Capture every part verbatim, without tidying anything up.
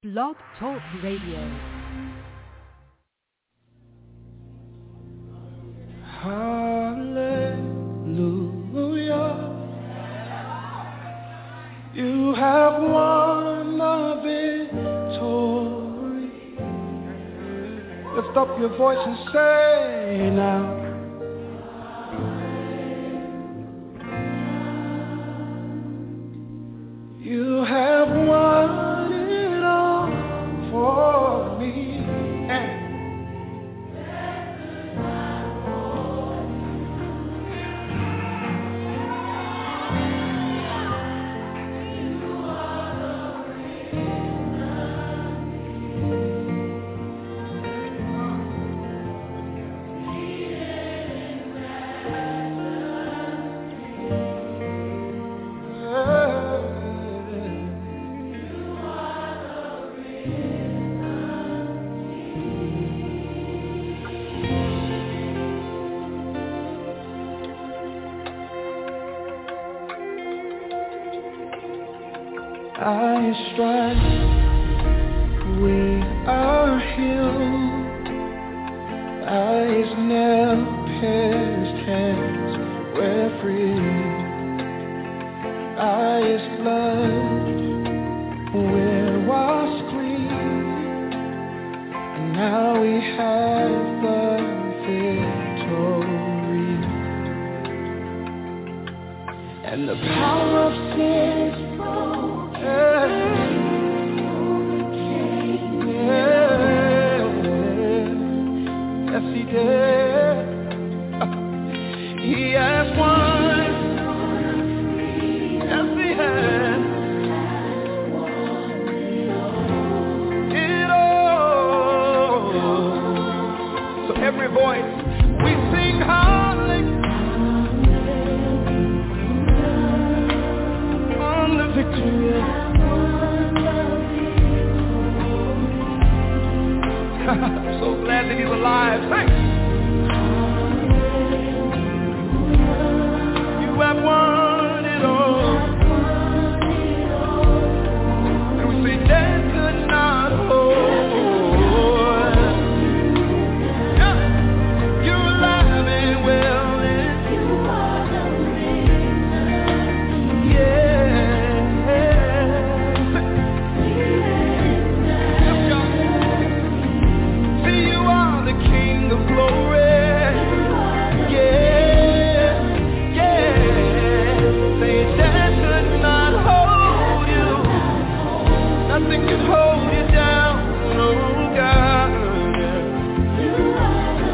Blog Talk Radio. Hallelujah. You have won the victory. Lift up your voice and say now. You have won it all for me. And by His stripes we are healed. By His nail-pierced hands we're free. By His blood we're washed clean. And now we have the victory. And the power of sin is yes, He did. He has won. Yes, He has. It all. So every voice we sing hallelujah on the victory. I'm so glad that He's alive. Thanks. You have won it all. And we say death could not hold. Yeah. You're alive and well. And you are the reason. Yeah. Let's go. King of glory, yeah, yeah. Say that could not hold you. Nothing can hold you down, oh God. You are the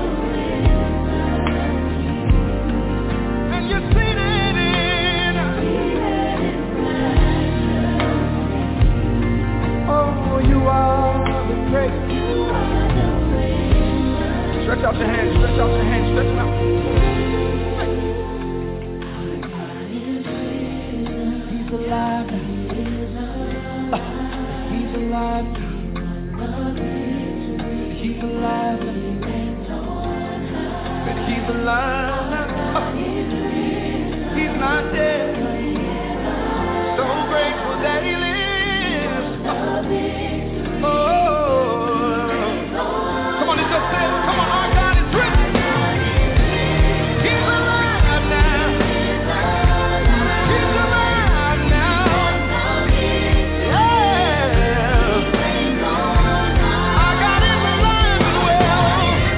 reason. And you're seated in, oh, you are the great. Stretch out your hands, stretch out your hands, stretch them out. He's alive. He's alive. He's alive. But He's alive. He's not dead. So grateful that He lives. Oh. Come on, it's just said. Come on.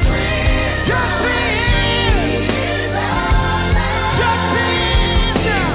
Yeah.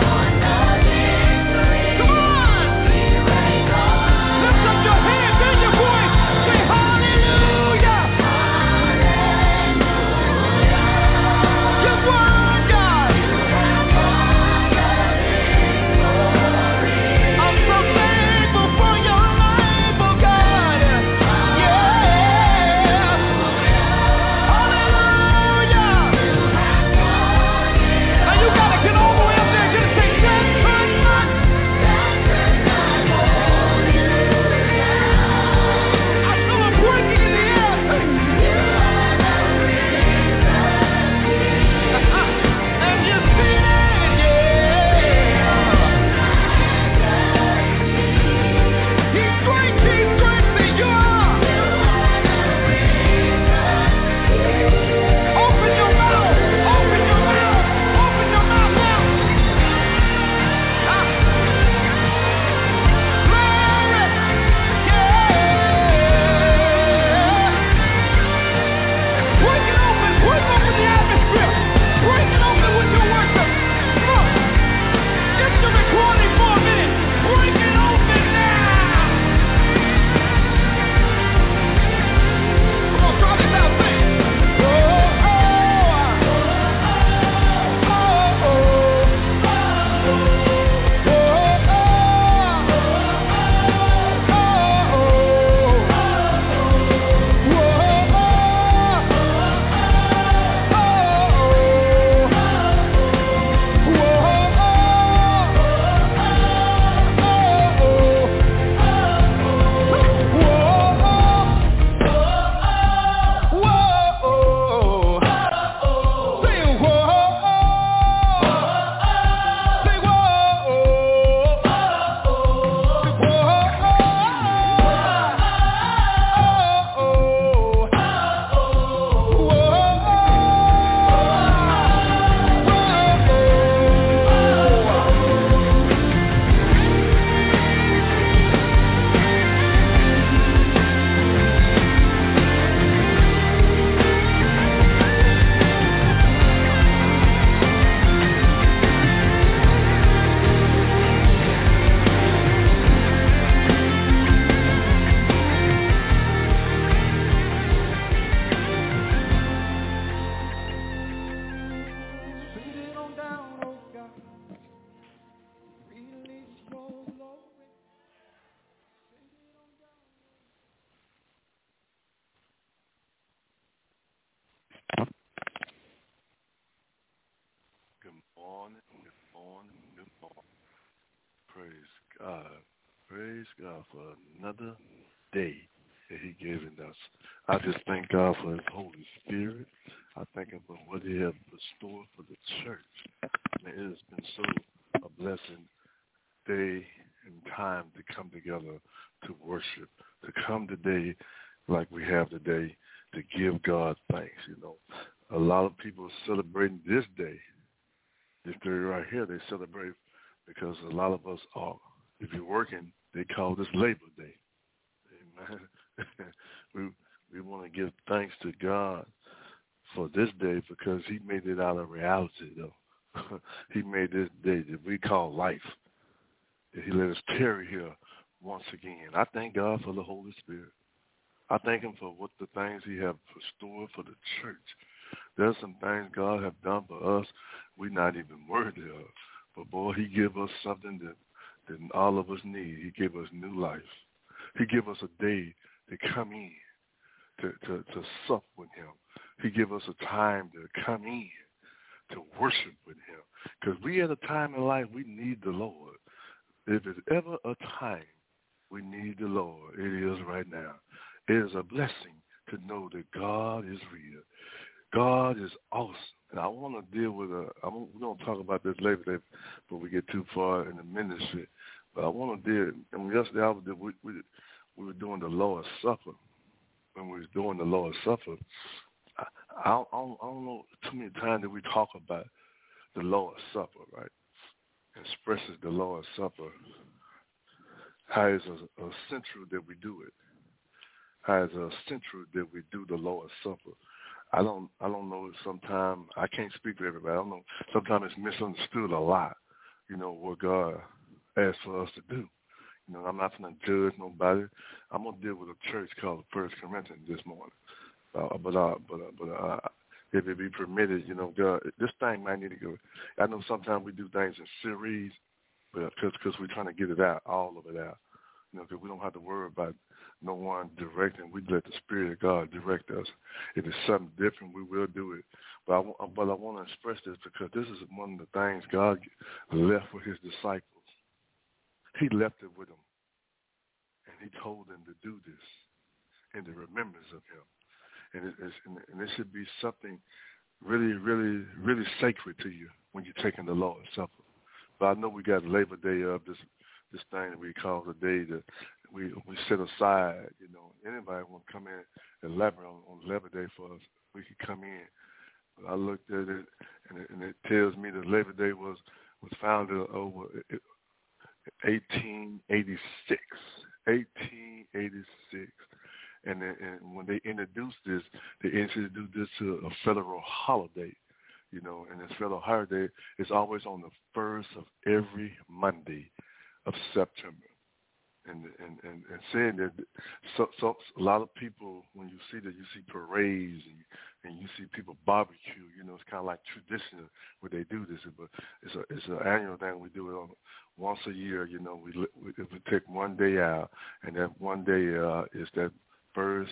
Praise God. Praise God for another day that he given us. I just thank God for his Holy Spirit. I thank him for what he has restored for the church. And it has been so a blessing day and time to come together to worship, to come today like we have today to give God thanks, you know. A lot of people are celebrating this day. This day right here, they celebrate because a lot of us are, if you're working, they call this Labor Day. Amen. we we want to give thanks to God for this day because he made it out of reality, though. He made this day that we call life. That he let us tarry here once again. I thank God for the Holy Spirit. I thank him for what the things he have restored for the church. There's some things God have done for us we're not even worthy of. But, boy, he give us something that, that all of us need. He give us new life. He give us a day to come in, to, to, to sup with him. He give us a time to come in, to worship with him. Because we at a time in life we need the Lord. If there's ever a time we need the Lord, it is right now. It is a blessing to know that God is real. God is awesome. And I want to deal with a, I'm, we're going to talk about this later before we get too far in the ministry. But I want to deal, and yesterday I was, we, we, we were doing the Lord's Supper. When we was doing the Lord's Supper, I, I, don't, I, don't, I don't know too many times that we talk about the Lord's Supper, right? Expresses the Lord's Supper. How is it essential that we do it? How is it essential that we do the Lord's Supper? I don't I don't know, sometimes, I can't speak for everybody. I don't know, sometimes it's misunderstood a lot, you know, what God asked for us to do. You know, I'm not going to judge nobody. I'm going to deal with a church called First Corinthians this morning. Uh, but uh, but uh, but uh, if it be permitted, you know, God, this thing might need to go. I know sometimes we do things in series, but because we're trying to get it out, all of it out. You know, because we don't have to worry about no one directing. We let the Spirit of God direct us. If it's something different, we will do it. But I, but I want to express this because this is one of the things God left with his disciples. He left it with them, and he told them to do this in the remembrance of him. And it, it's, and it should be something really, really, really sacred to you when you're taking the Lord's Supper. But I know we got Labor Day of this this thing that we call the day that we we set aside. You know, anybody want to come in and elaborate on, on Labor Day for us, we could come in. But I looked at it, and it, and it tells me that Labor Day was was founded over eighteen eighty-six. eighteen eighty-six. And, and when they introduced this, they introduced this to a federal holiday, you know, and this federal holiday is always on the first of every Monday of September. And and, and, and saying that so, so a lot of people, when you see that, you see parades and, and you see people barbecue, you know, it's kind of like traditional where they do this, but it's a it's an annual thing. We do it on once a year, you know, we, we, we take one day out, and that one day uh, is that First,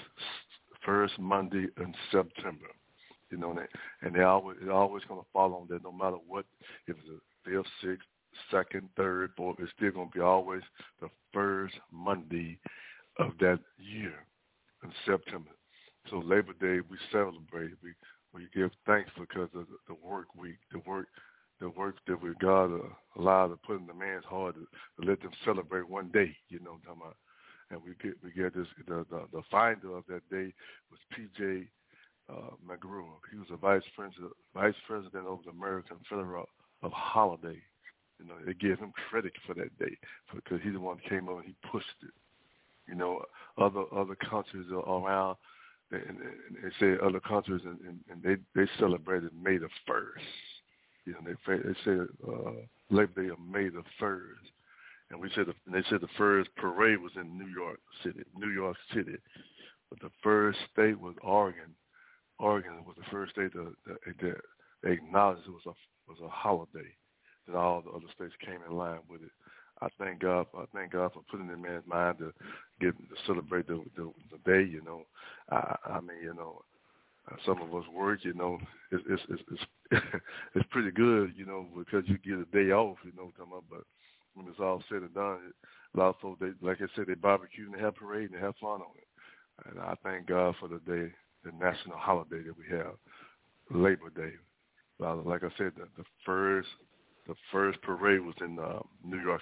first Monday in September, you know, and they, and they always they're always going to fall on that. No matter what, if it's a fifth, sixth, second, third, fourth, it's still going to be always the first Monday of that year in September. So Labor Day, we celebrate, we we give thanks because of the, the work week, the work, the work that we God uh, allowed to put in the man's heart to, to let them celebrate one day. You know, what I'm talking about. And we get we get this the, the the finder of that day was P J Uh, McGrew. He was a vice president vice president of the American Federal of Holiday. You know, they gave him credit for that day because he's the one that came over and he pushed it. You know, other other countries around, and, and they say other countries and, and, and they they celebrated May the first. You know, they they say uh, Labor Day of May the first. And we said, the, and they said the first parade was in New York City, New York City, but the first state was Oregon. Oregon was the first state that, that, that they acknowledged it was a was a holiday. That all the other states came in line with it. I thank God. I thank God for putting it in man's mind to get to celebrate the the, the day. You know, I, I mean, you know, some of us work. You know, it's it's it's it's, it's pretty good. You know, because you get a day off. You know what I'm talking about, but. when it's all said and done, a lot of folks, they, like I said, they barbecue and they have parade and they have fun on it. And I thank God for the day, the national holiday that we have, Labor Day. Uh, like I said, the, the first the first parade was in uh, New York,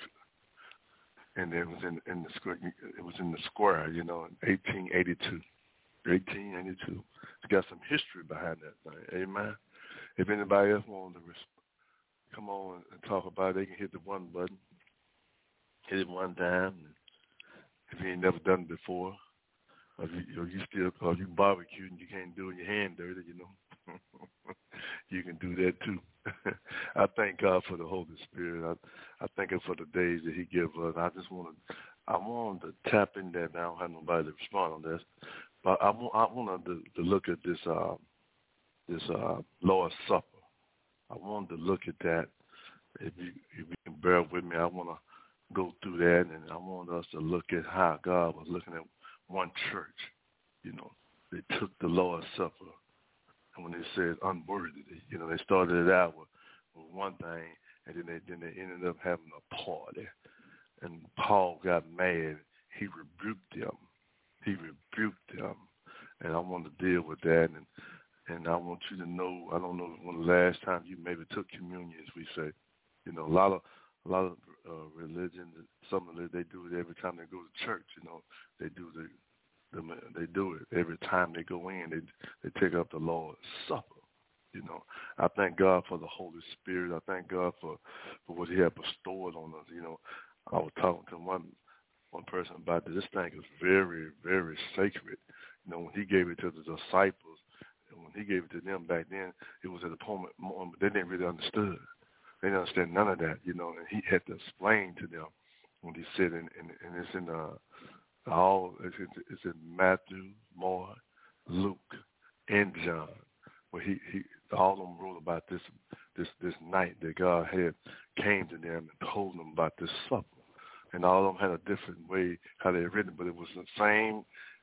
and it was in in the square. It was in the square, you know, in eighteen eighty-two. eighteen eighty-two. It's got some history behind that thing. Amen. If anybody else wants to resp- come on and talk about it, they can hit the one button. Hit it one time. If you ain't never done it before, or you, or you still, or you barbecue and you can't do it, your hand dirty, you know, you can do that too. I thank God for the Holy Spirit. I, I thank Him for the days that He gives us. I just want to, I want to tap in that. I don't have nobody to respond on this, but I want, I want to, to look at this, uh, this uh, Lord's Supper. I wanted to look at that. If you, if you can bear with me, I want to go through that, and I want us to look at how God was looking at one church. You know, they took the Lord's Supper, and when they said unworthy, you know, they started it out with, with one thing, and then they then they ended up having a party. And Paul got mad. He rebuked them. He rebuked them, and I want to deal with that. And and I want you to know, I don't know when the last time you maybe took communion, as we say. You know, a lot of a lot of uh, religions, some of them, they do it every time they go to church. You know, they do the, the they do it every time they go in. They they take up the Lord's Supper. You know, I thank God for the Holy Spirit. I thank God for, for what He had bestowed on us. You know, I was talking to one one person about this. This thing is very, very sacred. You know, when He gave it to the disciples, and when He gave it to them back then, it was at a moment, moment they didn't really understand. They didn't understand none of that, you know, and He had to explain to them when He said, in, in, and it's in uh, all, it's in, it's in Matthew, Mark, Luke, and John, where he, he all of them wrote about this this this night that God had came to them and told them about this supper, and all of them had a different way how they had written, but it was the same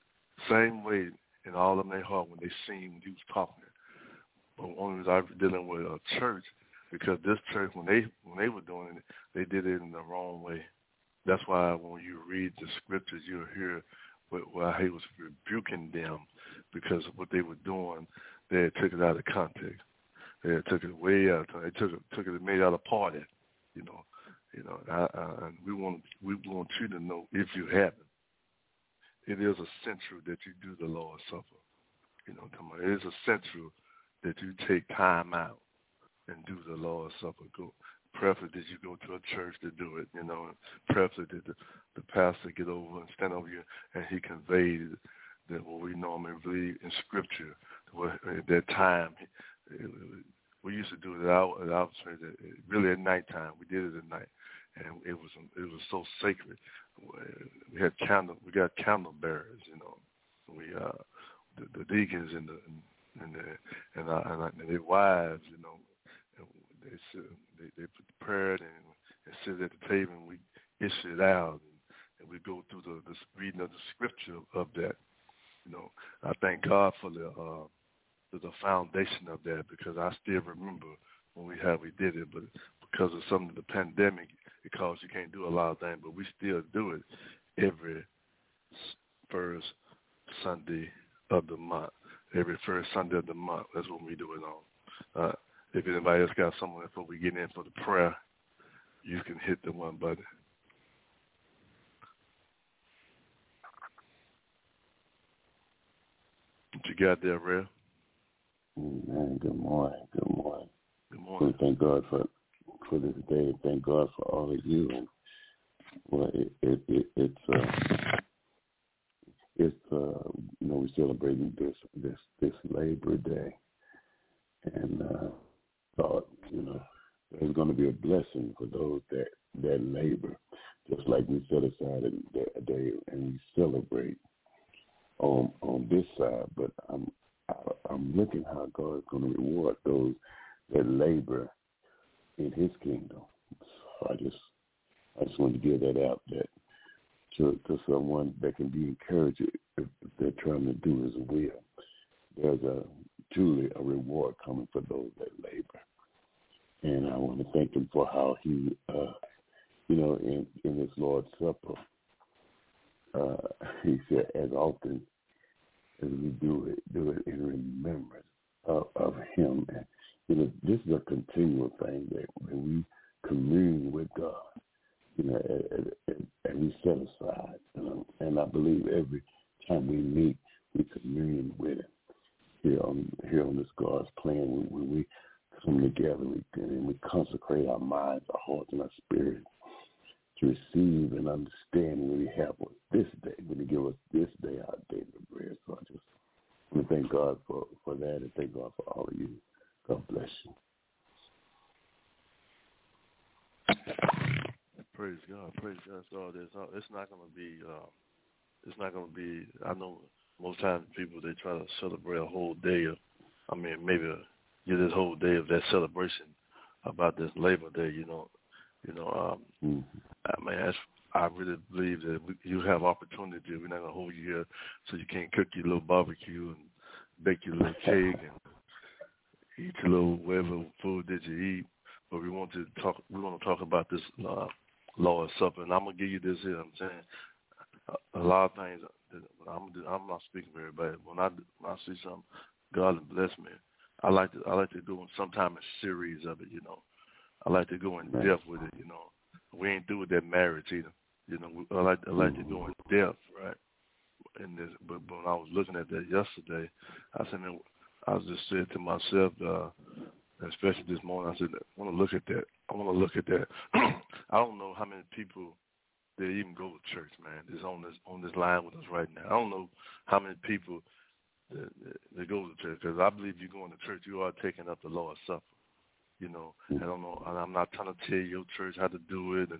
same way in all of their heart when they seen when He was talking. But only I was dealing with a church. Because this church, when they when they were doing it, they did it in the wrong way. That's why when you read the scriptures, you'll hear where He was rebuking them because of what they were doing. They had took it out of context. They had took it way out. They took it took it and made it out a party. You know, you know. I, I, and we want we want you to know, if you haven't, it is essential that you do the Lord's Supper. You know, come on, it is essential that you take time out and do the Lord's Supper. Go, preferably did you go to a church to do it, you know, and preferably did the, the pastor get over and stand over you and he conveyed that what we normally read in Scripture, where at that time, it, it, we used to do it at our, at our church, really at nighttime. We did it at night, and it was it was so sacred. We had candle, we got candle bearers, you know. We uh, the, the deacons and the and the, and, uh, and, uh, and their wives, you know. They, sit, they they prepared and, and sit at the table, and we issue it out, and, and we go through the, the reading of the scripture of that. You know, I thank God for the uh, for the foundation of that, because I still remember when we had we did it, but because of some of the pandemic, it caused you can't do a lot of things, but we still do it every first Sunday of the month. Every first Sunday of the month, that's what we do it on. Uh, If anybody else got someone before we get in for the prayer, you can hit the one button. What you got there, Rev? Amen. Good morning. Good morning. Good morning. We thank God for for this day. Thank God for all of you. And well, it, it, it it's uh, it's uh, you know, we're celebrating this this this Labor Day, and uh, thought, you know, there's going to be a blessing for those that, that labor, just like we set aside a day and we celebrate on on this side. But I'm I'm looking how God is going to reward those that labor in His kingdom. So I just I just want to give that out that to, to someone that can be encouraged if they're trying to do His will. There's a truly a reward coming for those that labor. And I want to thank Him for how He uh, you know, in, in this Lord's Supper, uh, he said, as often as we do it, do it in remembrance of, of him. And, you know, this is a continual thing that when we commune with God, you know, and, and, and we set aside. You know, and I believe every time we meet, we commune with him. Here on, here on this God's plan, when, when we come together we, and we consecrate our minds, our hearts, and our spirits to receive and understand what we have on this day, when he give us this day our daily bread. So I just want to thank God for, for that, and thank God for all of you. God bless you. Praise God, praise God. So it's not, it's not going to be, uh, it's not going to be, I know most times people, they try to celebrate a whole day of, I mean, maybe a, get this whole day of that celebration about this Labor Day, you know. You know, um, mm-hmm. I mean, that's, I really believe that we, you have opportunity. We're not going to hold you here so you can't cook your little barbecue and bake your little cake and eat your little whatever food that you eat. But we want to talk, we want to talk about this uh, Lord's Supper. And I'm going to give you this here. I'm saying a, a lot of things, I'm, I'm not speaking for everybody. When I, when I see something, God bless me. I like to I like to go in sometime a series of it, you know. I like to go in depth with it, you know. We ain't through with that marriage either, you know. I like I like to go in depth, right? And this, but, but when I was looking at that yesterday, I said, man, I was just saying to myself, uh, especially this morning, I said, I want to look at that. I want to look at that. I don't know how many people that even go to church, man. Is on this on this line with us right now. I don't know how many people that, that, that go to church, because I believe you going to church, you are taking up the Lord's Supper. You know, I don't know, and I'm not trying to tell your church how to do it, and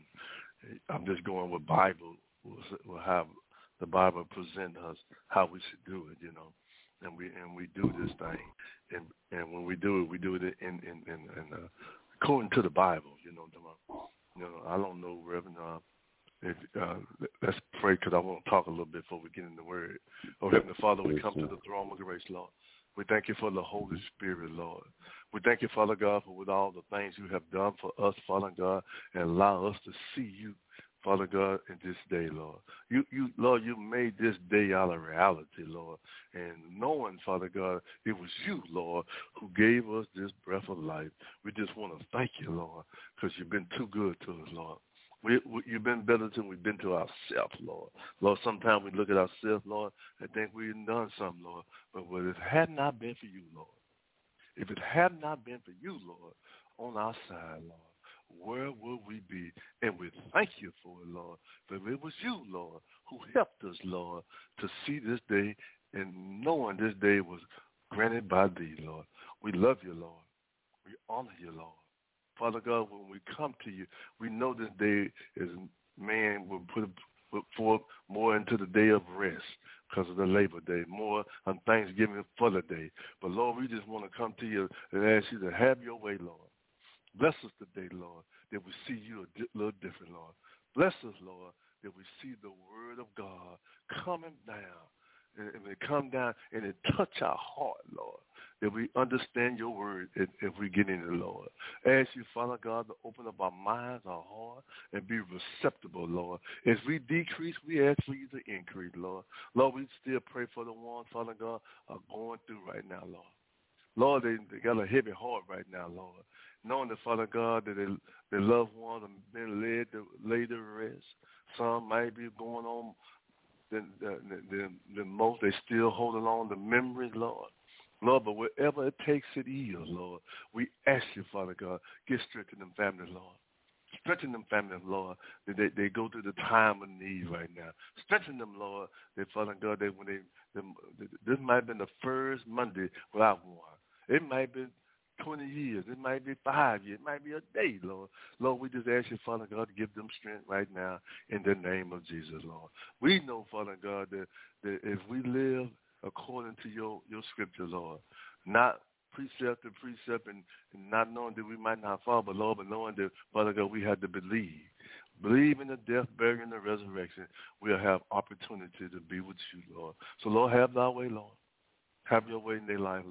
I'm just going with Bible, will have the Bible present us how we should do it, you know, and we and we do this thing, and and when we do it, we do it in in in, in uh, according to the Bible, you know. You know, I don't know, Reverend. Uh, if, uh, let's pray, because I want to talk a little bit before we get in the Word. Oh, Heavenly Father, we come to the throne of grace, Lord. We thank you for the Holy Spirit, Lord. We thank you, Father God, for with all the things you have done for us, Father God, and allow us to see you, Father God, in this day, Lord. You, you, Lord, you made this day out of reality, Lord. And knowing, Father God, it was you, Lord, who gave us this breath of life. We just want to thank you, Lord, because you've been too good to us, Lord. We, we, you've been better than we've been to ourselves, Lord. Lord, sometimes we look at ourselves, Lord, and think we've done something, Lord. But if it had not been for you, Lord, if it had not been for you, Lord, on our side, Lord, where would we be? And we thank you for it, Lord. But it was you, Lord, who helped us, Lord, to see this day, and knowing this day was granted by thee, Lord. We love you, Lord. We honor you, Lord. Father God, when we come to you, we know this day is, man will put, put forth more into the day of rest because of the Labor Day, more on Thanksgiving for the day. But, Lord, we just want to come to you and ask you to have your way, Lord. Bless us today, Lord, that we see you a di- little different, Lord. Bless us, Lord, that we see the word of God coming down. And, and it come down and it touch our heart, Lord, that we understand your word if, if we get in it, Lord. I ask you, Father God, to open up our minds, our heart, and be receptible, Lord. As we decrease, we ask for you to increase, Lord. Lord, we still pray for the ones, Father God, are going through right now, Lord. Lord, they, they got a heavy heart right now, Lord. Knowing that, Father God, that they, their loved ones have been led to lay to rest. Some might be going on the, the, the, the most. They still holding on to memories, Lord. Lord, but wherever it takes it is, Lord, we ask you, Father God, get strength in them families, Lord. Strengthen them families, Lord, that they, they go through the time of need right now. Strengthen them, Lord, that, Father God, that when they, them, this might have been the first Monday without one. It might be twenty years. It might be five years. It might be a day, Lord. Lord, we just ask you, Father God, to give them strength right now in the name of Jesus, Lord. We know, Father God, that, that if we live according to your, your scripture, Lord, not precept to precept and, and not knowing that we might not fall, but, Lord, but knowing that, Father God, we have to believe. Believe in the death, burial, and the resurrection. We'll have opportunity to be with you, Lord. So, Lord, have thy way, Lord. Have your way in their life, Lord.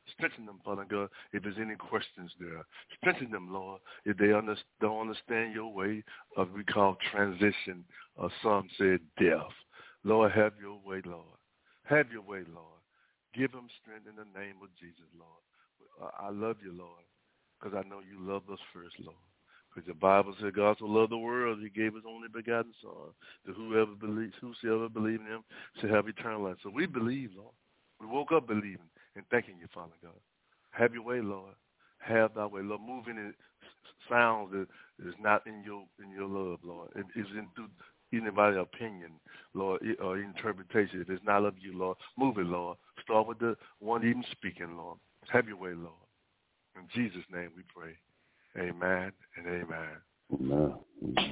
Strengthen them, Father God, if there's any questions there. Strengthen them, Lord, if they under, don't understand your way of we call transition, or some said death. Lord, have your way, Lord. Have your way, Lord. Give them strength in the name of Jesus, Lord. I love you, Lord, because I know you love us first, Lord. Because the Bible said God so loved the world, he gave his only begotten Son, that whoever believes, whosoever believes in him shall have eternal life. So we believe, Lord. We woke up believing and thanking you, Father God. Have your way, Lord. Have thy way, Lord. Move in sounds that is not in your in your love, Lord. It is in through anybody's opinion, Lord, or interpretation. If it's not of you, Lord, move it, Lord. Start with the one even speaking, Lord. Have your way, Lord. In Jesus' name we pray. Amen and amen. Amen. Amen.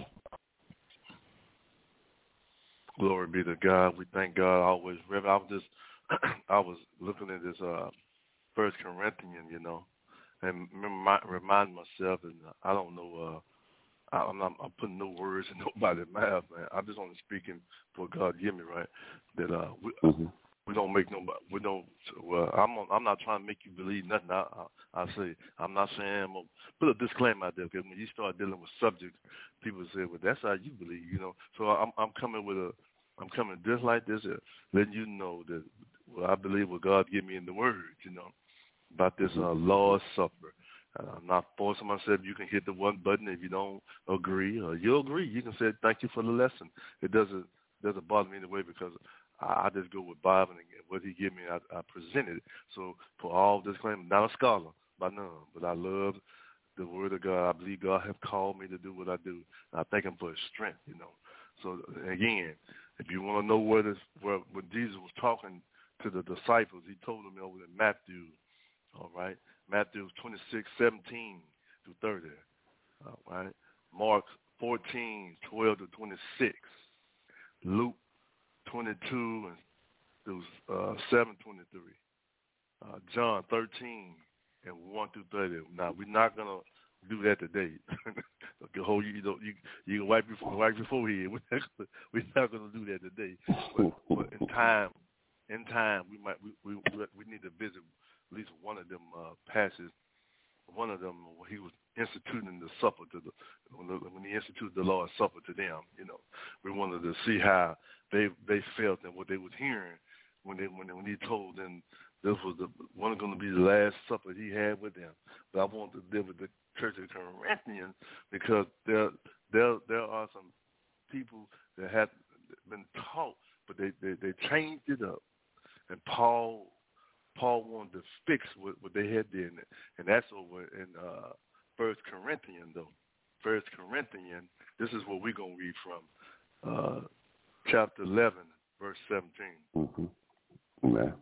Glory be to God. We thank God always. I was just, I was looking at this uh, First Corinthians, you know, and remind, remind myself, and I don't know, uh, I, I'm not I'm putting no words in nobody's mouth, man. I'm just only speaking for God give me, right? That uh, we, mm-hmm. we don't make nobody, we don't. Well, I'm on, I'm not trying to make you believe nothing. I, I, I say I'm not saying I'm gonna put a disclaimer out there, because when you start dealing with subjects, people say, well, that's how you believe, you know. So I'm I'm coming with a, I'm coming just like this, uh, letting you know that well, I believe what God give me in the Word, you know, about this uh, Lord's Supper. Uh, I'm not forcing myself. You can hit the one button if you don't agree, or you'll agree. You can say thank you for the lesson. It doesn't doesn't bother me in a way, because I, I just go with Bible and what He give me. I, I presented it. So for all disclaimer, not a scholar by none, but I love the Word of God. I believe God have called me to do what I do. And I thank Him for His strength, you know. So again, if you want to know where this, where when Jesus was talking to the disciples, He told them over in Matthew, all right, Matthew twenty-six, seventeen through thirty, all right, Mark fourteen, twelve to twenty-six, Luke twenty-two and through uh, seven twenty-three, uh, John thirteen and one through thirty. Now we're not gonna do that today. The whole you know you you can wipe before wipe your forehead. We're not gonna, we're not gonna do that today. But, but in time, in time we might we we, we need to visit at least one of them uh, passages. One of them, he was instituting the supper to the when, the when he instituted the Lord's Supper to them. You know, we wanted to see how they they felt and what they was hearing when they when when he told them this was the one going to be the last supper he had with them. But I want to deal with the Church of Corinthians, because there there there are some people that have been taught, but they they, they changed it up, and Paul. Paul wanted to fix what, what they had done, and that's over in uh, First Corinthians, though. First Corinthians, this is what we're going to read from, uh, chapter eleven, verse seventeen. Mm-hmm. Yeah.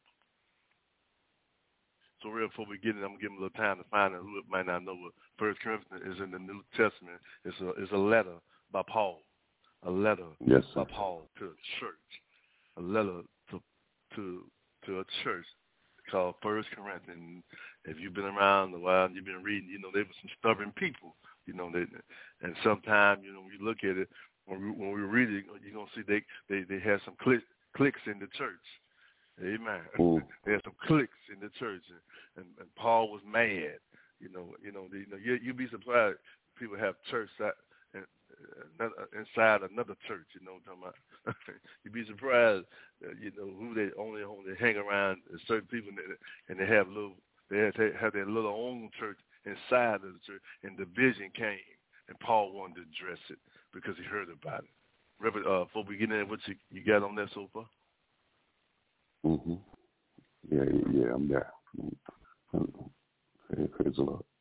So real before we get in, I'm going to give them a little time to find out who might not know what First Corinthians is in the New Testament. It's a, it's a letter by Paul, a letter yes, by Paul to a church, a letter to to to a church called First Corinthians. If you've been around a while and you've been reading, you know, they were some stubborn people, you know, they, and sometimes, you know, when you look at it, when we, when we read it, you're going to see they, they, they had some click, clicks in the church. Amen. Mm. They had some clicks in the church, and, and, and Paul was mad. You know, you know, the, you know, you, you'd be surprised people have church side, another, inside another church. You know what I'm talking about? You'd be surprised, uh, you know, who they only only hang around certain people, and they have little, they have, they have their little own church inside of the church, and division came, and Paul wanted to address it because he heard about it. Reverend, uh, before we get in, what you, you got on that so far? Mm-hmm. Yeah, yeah, I'm there. Mm-hmm. Praise the Lord.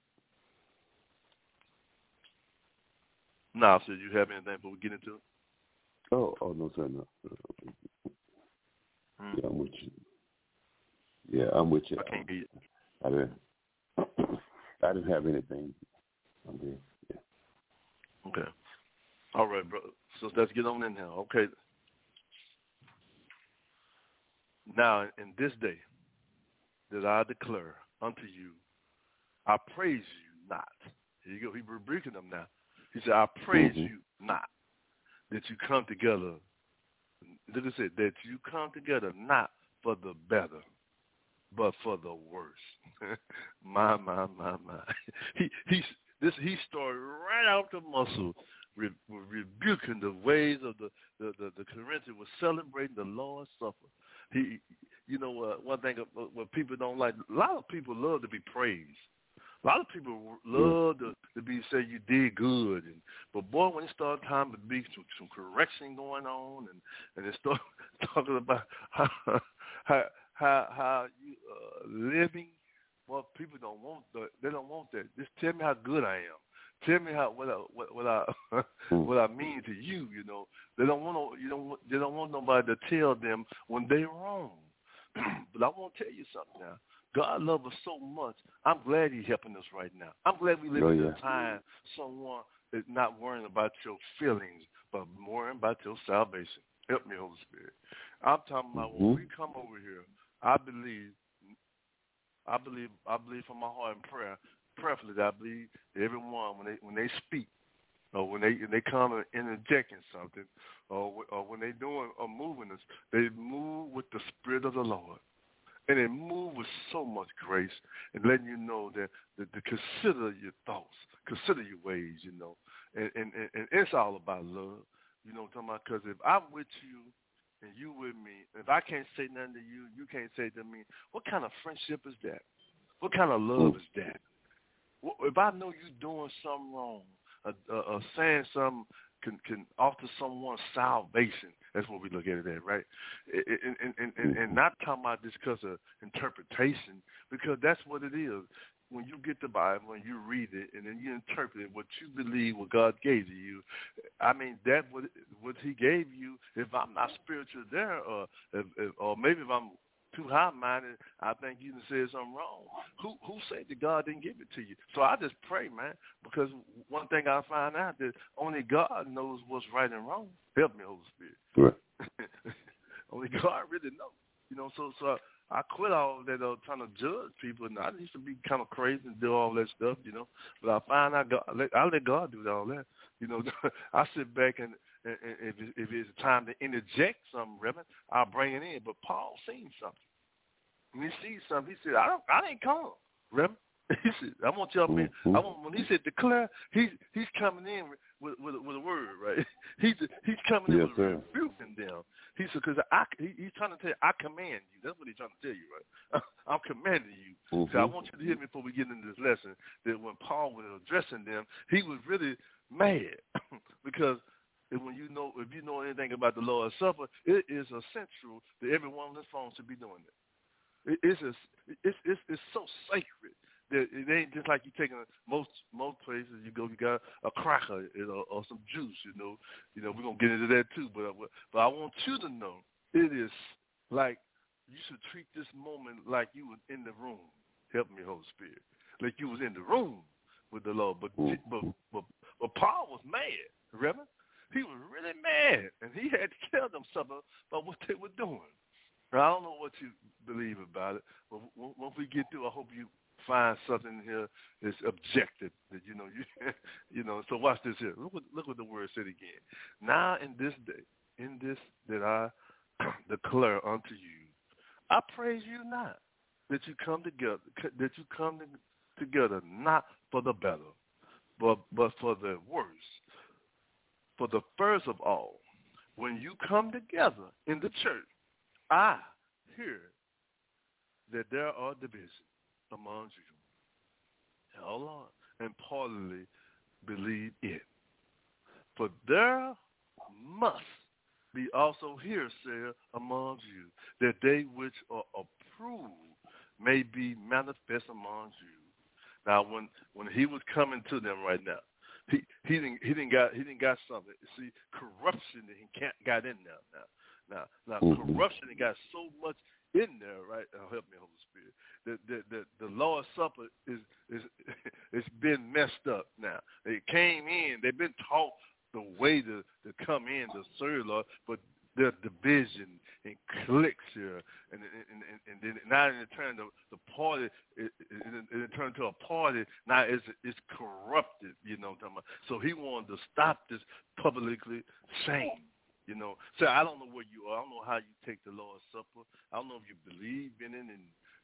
No, so you have anything before we get into it? Oh, oh no, sir, no. Hmm. Yeah, I'm with you. Yeah, I'm with you. I can't hear you. I didn't. I didn't have anything. I'm here. Yeah. Okay. All right, brother. So let's get on in now. Okay. Now, in this day that I declare unto you, I praise you not. Here you go. He's rebuking them now. He said, I praise mm-hmm. you not that you come together. Look at it, that you come together not for the better, but for the worse. my, my, my, my. He he this he started right out the muscle, re, rebuking the ways of the the, the, the Corinthians was celebrating the Lord's Supper. He, you know, uh, one thing uh, what people don't like. A lot of people love to be praised. A lot of people love to, to be say you did good, and but boy, when it started time to be some, some correction going on, and and they start talking about how how how, how you uh, living, well, people don't want the, they don't want that. Just tell me how good I am. Tell me how what I what, what I what I mean to you. You know, they don't want no, you don't they don't want nobody to tell them when they're wrong. But I want to tell you something now. God loves us so much. I'm glad He's helping us right now. I'm glad we live oh, in yeah. a time someone is not worrying about your feelings, but worrying about your salvation. Help me, Holy Spirit. I'm talking about mm-hmm. when we come over here. I believe, I believe, I believe from my heart in prayer. Prayerfully, I believe that everyone when they when they speak, or when they when they come and interjecting something, or or when they doing or moving us, they move with the Spirit of the Lord. And they move with so much grace and letting you know that, that to consider your thoughts, consider your ways, you know. And, and, and, and it's all about love, you know what I'm talking about? Because if I'm with you and you with me, if I can't say nothing to you, you can't say to me, what kind of friendship is that? What kind of love is that? If I know you're doing something wrong, or, or, or saying something can, can offer someone salvation, that's what we look at it at, right? And, and, and, and, and not talking about this because of interpretation, because that's what it is. When you get the Bible and you read it and then you interpret it, what you believe, what God gave to you, I mean, that what, what He gave you, if I'm not spiritual there, or, if, if, or maybe if I'm too high-minded, I think you done said something wrong. Who who said that God didn't give it to you? So I just pray, man, because one thing I find out that only God knows what's right and wrong. Help me, Holy Spirit. Right. Only God really knows. You know, so so I quit all that uh, trying to judge people, and I used to be kind of crazy and do all that stuff, you know. But I find out God, I let God do all that. You know, I sit back and, and, and if, it, if it's time to interject something, Reverend, I'll bring it in. But Paul seen something. When he sees something, he said, "I don't, I ain't come, Reverend." He said, "I want y'all, man. Mm-hmm. I want when he said declare, he's he's coming in with with, with a word, right? He's he's coming in yes, with sir. rebuking them. He said, because I he, he's trying to tell you, I command you. That's what he's trying to tell you, right? I'm commanding you. Mm-hmm. So I want you to hear me before we get into this lesson. That when Paul was addressing them, he was really mad because when you know if you know anything about the Lord's Supper, it is essential that everyone on this phone should be doing it. It, it's, a, it's it's it's so sacred that it ain't just like you taking a, most most places you go, you got a cracker, you know, or some juice, you know. You know, we're gonna get into that too. But but I want you to know it is like you should treat this moment like you was in the room. Help me, Holy Spirit, like you was in the room with the Lord. But but but, but Paul was mad, Reverend. He was really mad, and he had to tell them something about what they were doing. Now, I don't know what you believe about it, but once we get through, I hope you find something here that's objective. That you know, you you know. So watch this here. Look what look what the word said again. Now in this day, in this that I declare unto you, I praise you not that you come together, that you come together not for the better, but but for the worse. For the first of all, when you come together in the church, I hear that there are divisions among you. Hold on. And partly believe it. For there must be also hearsay among you, that they which are approved may be manifest among you. Now, when when he was coming to them right now, he he didn't he didn't got he didn't got something. See, corruption that he can't got in there now. Now, now mm-hmm. corruption got so much in there, right? Oh, help me, Holy Spirit. The the the, the Lord's Supper is is it's been messed up now. They came in, they've been taught the way to, to come in to serve Lord, but there's division and cliques here, and and, and, and then now in turn the the party it, it, it turned to a party. Now it's it's corrupted, you know what I'm talking about? So he wanted to stop this publicly shame. You know, so I don't know where you are. I don't know how you take the Lord's Supper. I don't know if you believe in it and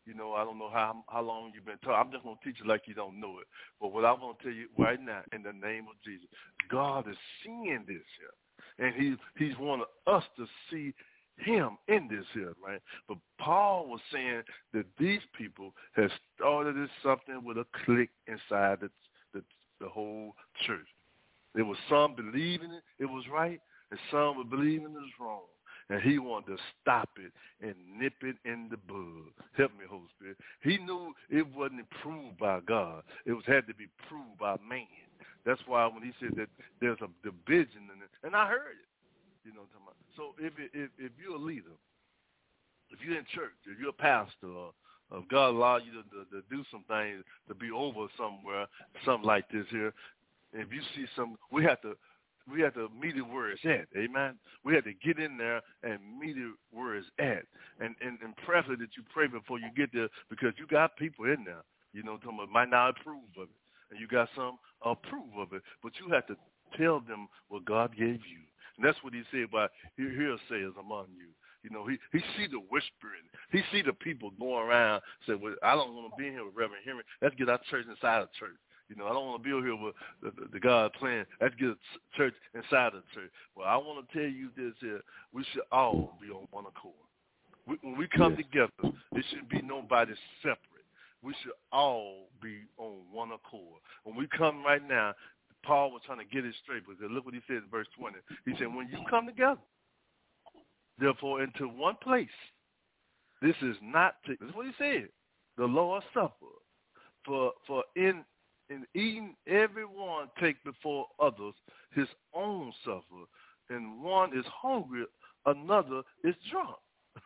You know, I don't know how how long you've been taught. I'm just going to teach you like you don't know it. But what I'm going to tell you right now, in the name of Jesus, God is seeing this here. And he, he's wanting us to see him in this here, right? But Paul was saying that these people have started this something with a clique inside the, the, the whole church. There was some believing it, it was right, and some were believing it was wrong. And he wanted to stop it and nip it in the bud. Help me, Holy Spirit. He knew it wasn't approved by God. It was had to be proved by man. That's why when he said that there's a division in it, and I heard it. You know what I'm talking about? So if if if you're a leader, if you're in church, if you're a pastor, or if God allow you to, to, to do some things, to be over somewhere, something like this here, if you see some, we have to we have to meet it where it's at. Amen. We have to get in there and meet it where it's at, and and, and prefer that you pray before you get there, because you got people in there, you know, what I'm talking about, might not approve of it, and you got some approve of it, but you have to tell them what God gave you. And that's what he said about here, here says among you. You know, he, he see the whispering. He see the people going around say, well, I don't want to be here with Reverend Henry. Let's get our church inside the church. You know, I don't want to be here with the, the, the God plan. Let's get a church inside the church. Well, I want to tell you this here. We should all be on one accord. We, when we come yes. together, it shouldn't be nobody separate. We should all be on one accord. When we come right now, Paul was trying to get it straight, because look what he said in verse twenty. He said, when you come together, therefore, into one place, this is not, to, this is what he said, the Lord's Supper. For for in in eating, everyone take before others his own supper, and one is hungry, another is drunk.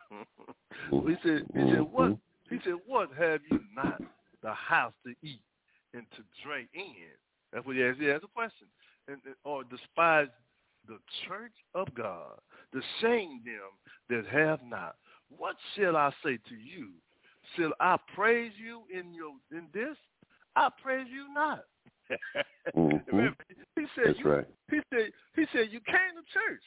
he said, he said, what? He said, what have you not the house to eat and to drink in? That's what he asked. He asked a question. And, or despise the church of God, to shame them that have not. What shall I say to you? Shall I praise you in your in this? I praise you not. mm-hmm. He said, That's you, right. He said, he said, you came to church.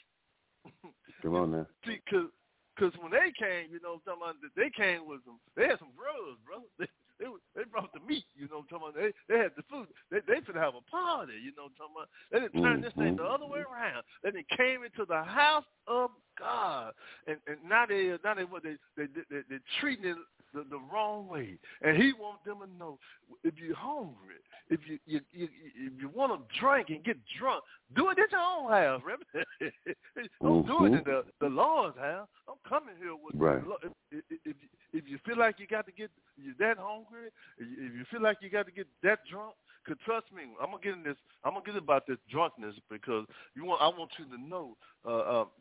Come on now. See, because because when they came, you know, talking about, they came with them. They had some brothers, brother. They, they, they brought the meat, you know, talking about, they, they had the food. They they could have a party, you know, talking about. They didn't turn mm-hmm. this thing the other way around. Then they came into the house of God, and and now they now they what they they they they treating it the, the wrong way. And he wants them to know, if you're hungry, if you you, you if you want to drink and get drunk, do it at your own house, remember? Don't mm-hmm. do it in the, the Lord's house. Don't come in here with right. if, if, if, if you feel like you got to get you that hungry, if you feel like you got to get that drunk, cause trust me, I'm gonna get in this. I'm gonna get about this drunkenness, because you want. I want you to know, uh, uh,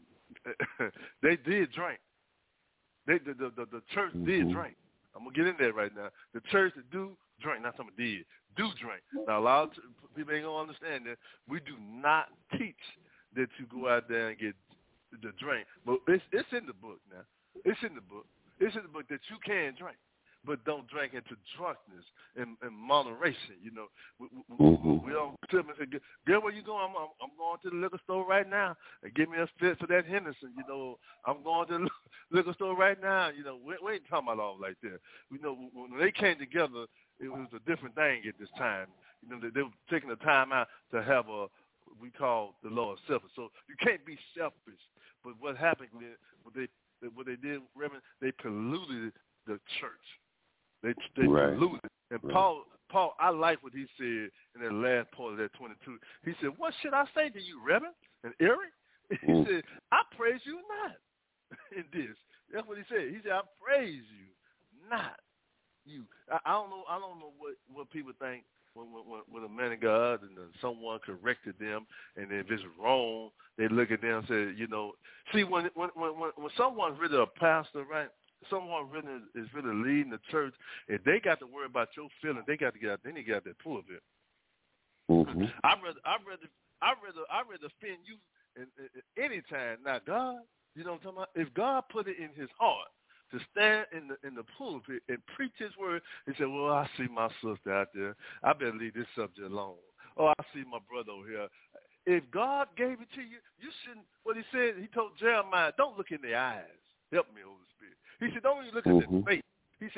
they did drink. They the the, the, the church mm-hmm. did drink. I'm gonna get in there right now. The church that do drink, not somebody did, do drink. Now a lot of people ain't gonna understand that. We do not teach that you go out there and get the drink, but it's it's in the book now. It's in the book. It's in the book that you can drink, but don't drink into drunkenness and, and moderation. You know, we, we, mm-hmm. we don't tell me, say, girl, where you going? I'm, I'm, I'm going to the liquor store right now and give me a fit for that Henderson. You know, I'm going to the liquor store right now. You know, we, we ain't talking about all like that. You know, when they came together, it was a different thing at this time. You know, they, they were taking the time out to have a, we call the Lord's Supper. So you can't be selfish. But what happened, what they, what they did, Reverend, they polluted the church. They they right. polluted. And right. Paul, Paul, I like what he said in that last part of that twenty-two. He said, what should I say to you, Reverend and Eric? He mm. said, I praise you not in this. That's what he said. He said, I praise you not you. I, I don't know. I don't know what, what people think when, when, when a man of God and then someone corrected them, and if it's wrong, they look at them and say, you know, see, when when when when someone's really a pastor, right? Someone really is really leading the church, if they got to worry about your feelings, they got to get out. Then they got that pulpit. Mm-hmm. I rather, I rather, I rather, I rather offend you in, in, any time. Now, God, you know what I'm talking about? If God put it in His heart to stand in the in the pulpit and preach His word, He said, "Well, I see my sister out there. I better leave this subject alone. Oh, I see my brother over here." If God gave it to you, you shouldn't. What He said, He told Jeremiah, "Don't look in their eyes. Help me, Holy Spirit." He said, don't even look at mm-hmm. their face. He said, he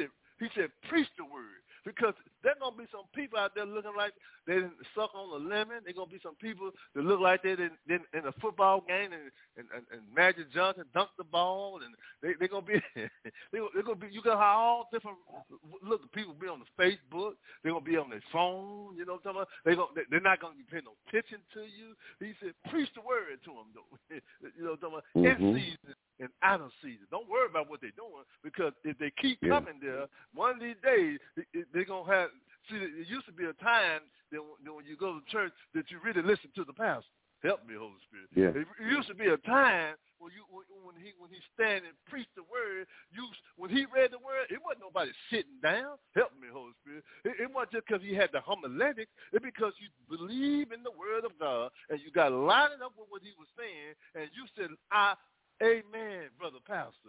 He said, preach the word. Because there going to be some people out there looking like they didn't suck on a lemon. There going to be some people that look like they didn't, didn't in a football game and, and, and, and Magic Johnson dunked the ball. And they, they're going to be, they, they're going to be, you got all different, look, people be on the Facebook. They're going to be on their phone, you know what I'm talking about? They gonna, they're not going to be paying no attention to you. He said, preach the word to them, though. You know what I'm talking about? Mm-hmm. In season and out of season. Don't worry about what they're doing, because if they keep yeah. coming there, one of these days they're going to have, see, it used to be a time that when you go to church that you really listen to the pastor. Help me, Holy Spirit. Yeah. It used to be a time when you when he when he stand and preach the word, you when he read the word, it wasn't nobody sitting down. Help me, Holy Spirit. It, it wasn't just because he had the homiletics. It's because you believe in the word of God and you got to line it up with what he was saying, and you said, I amen, brother pastor.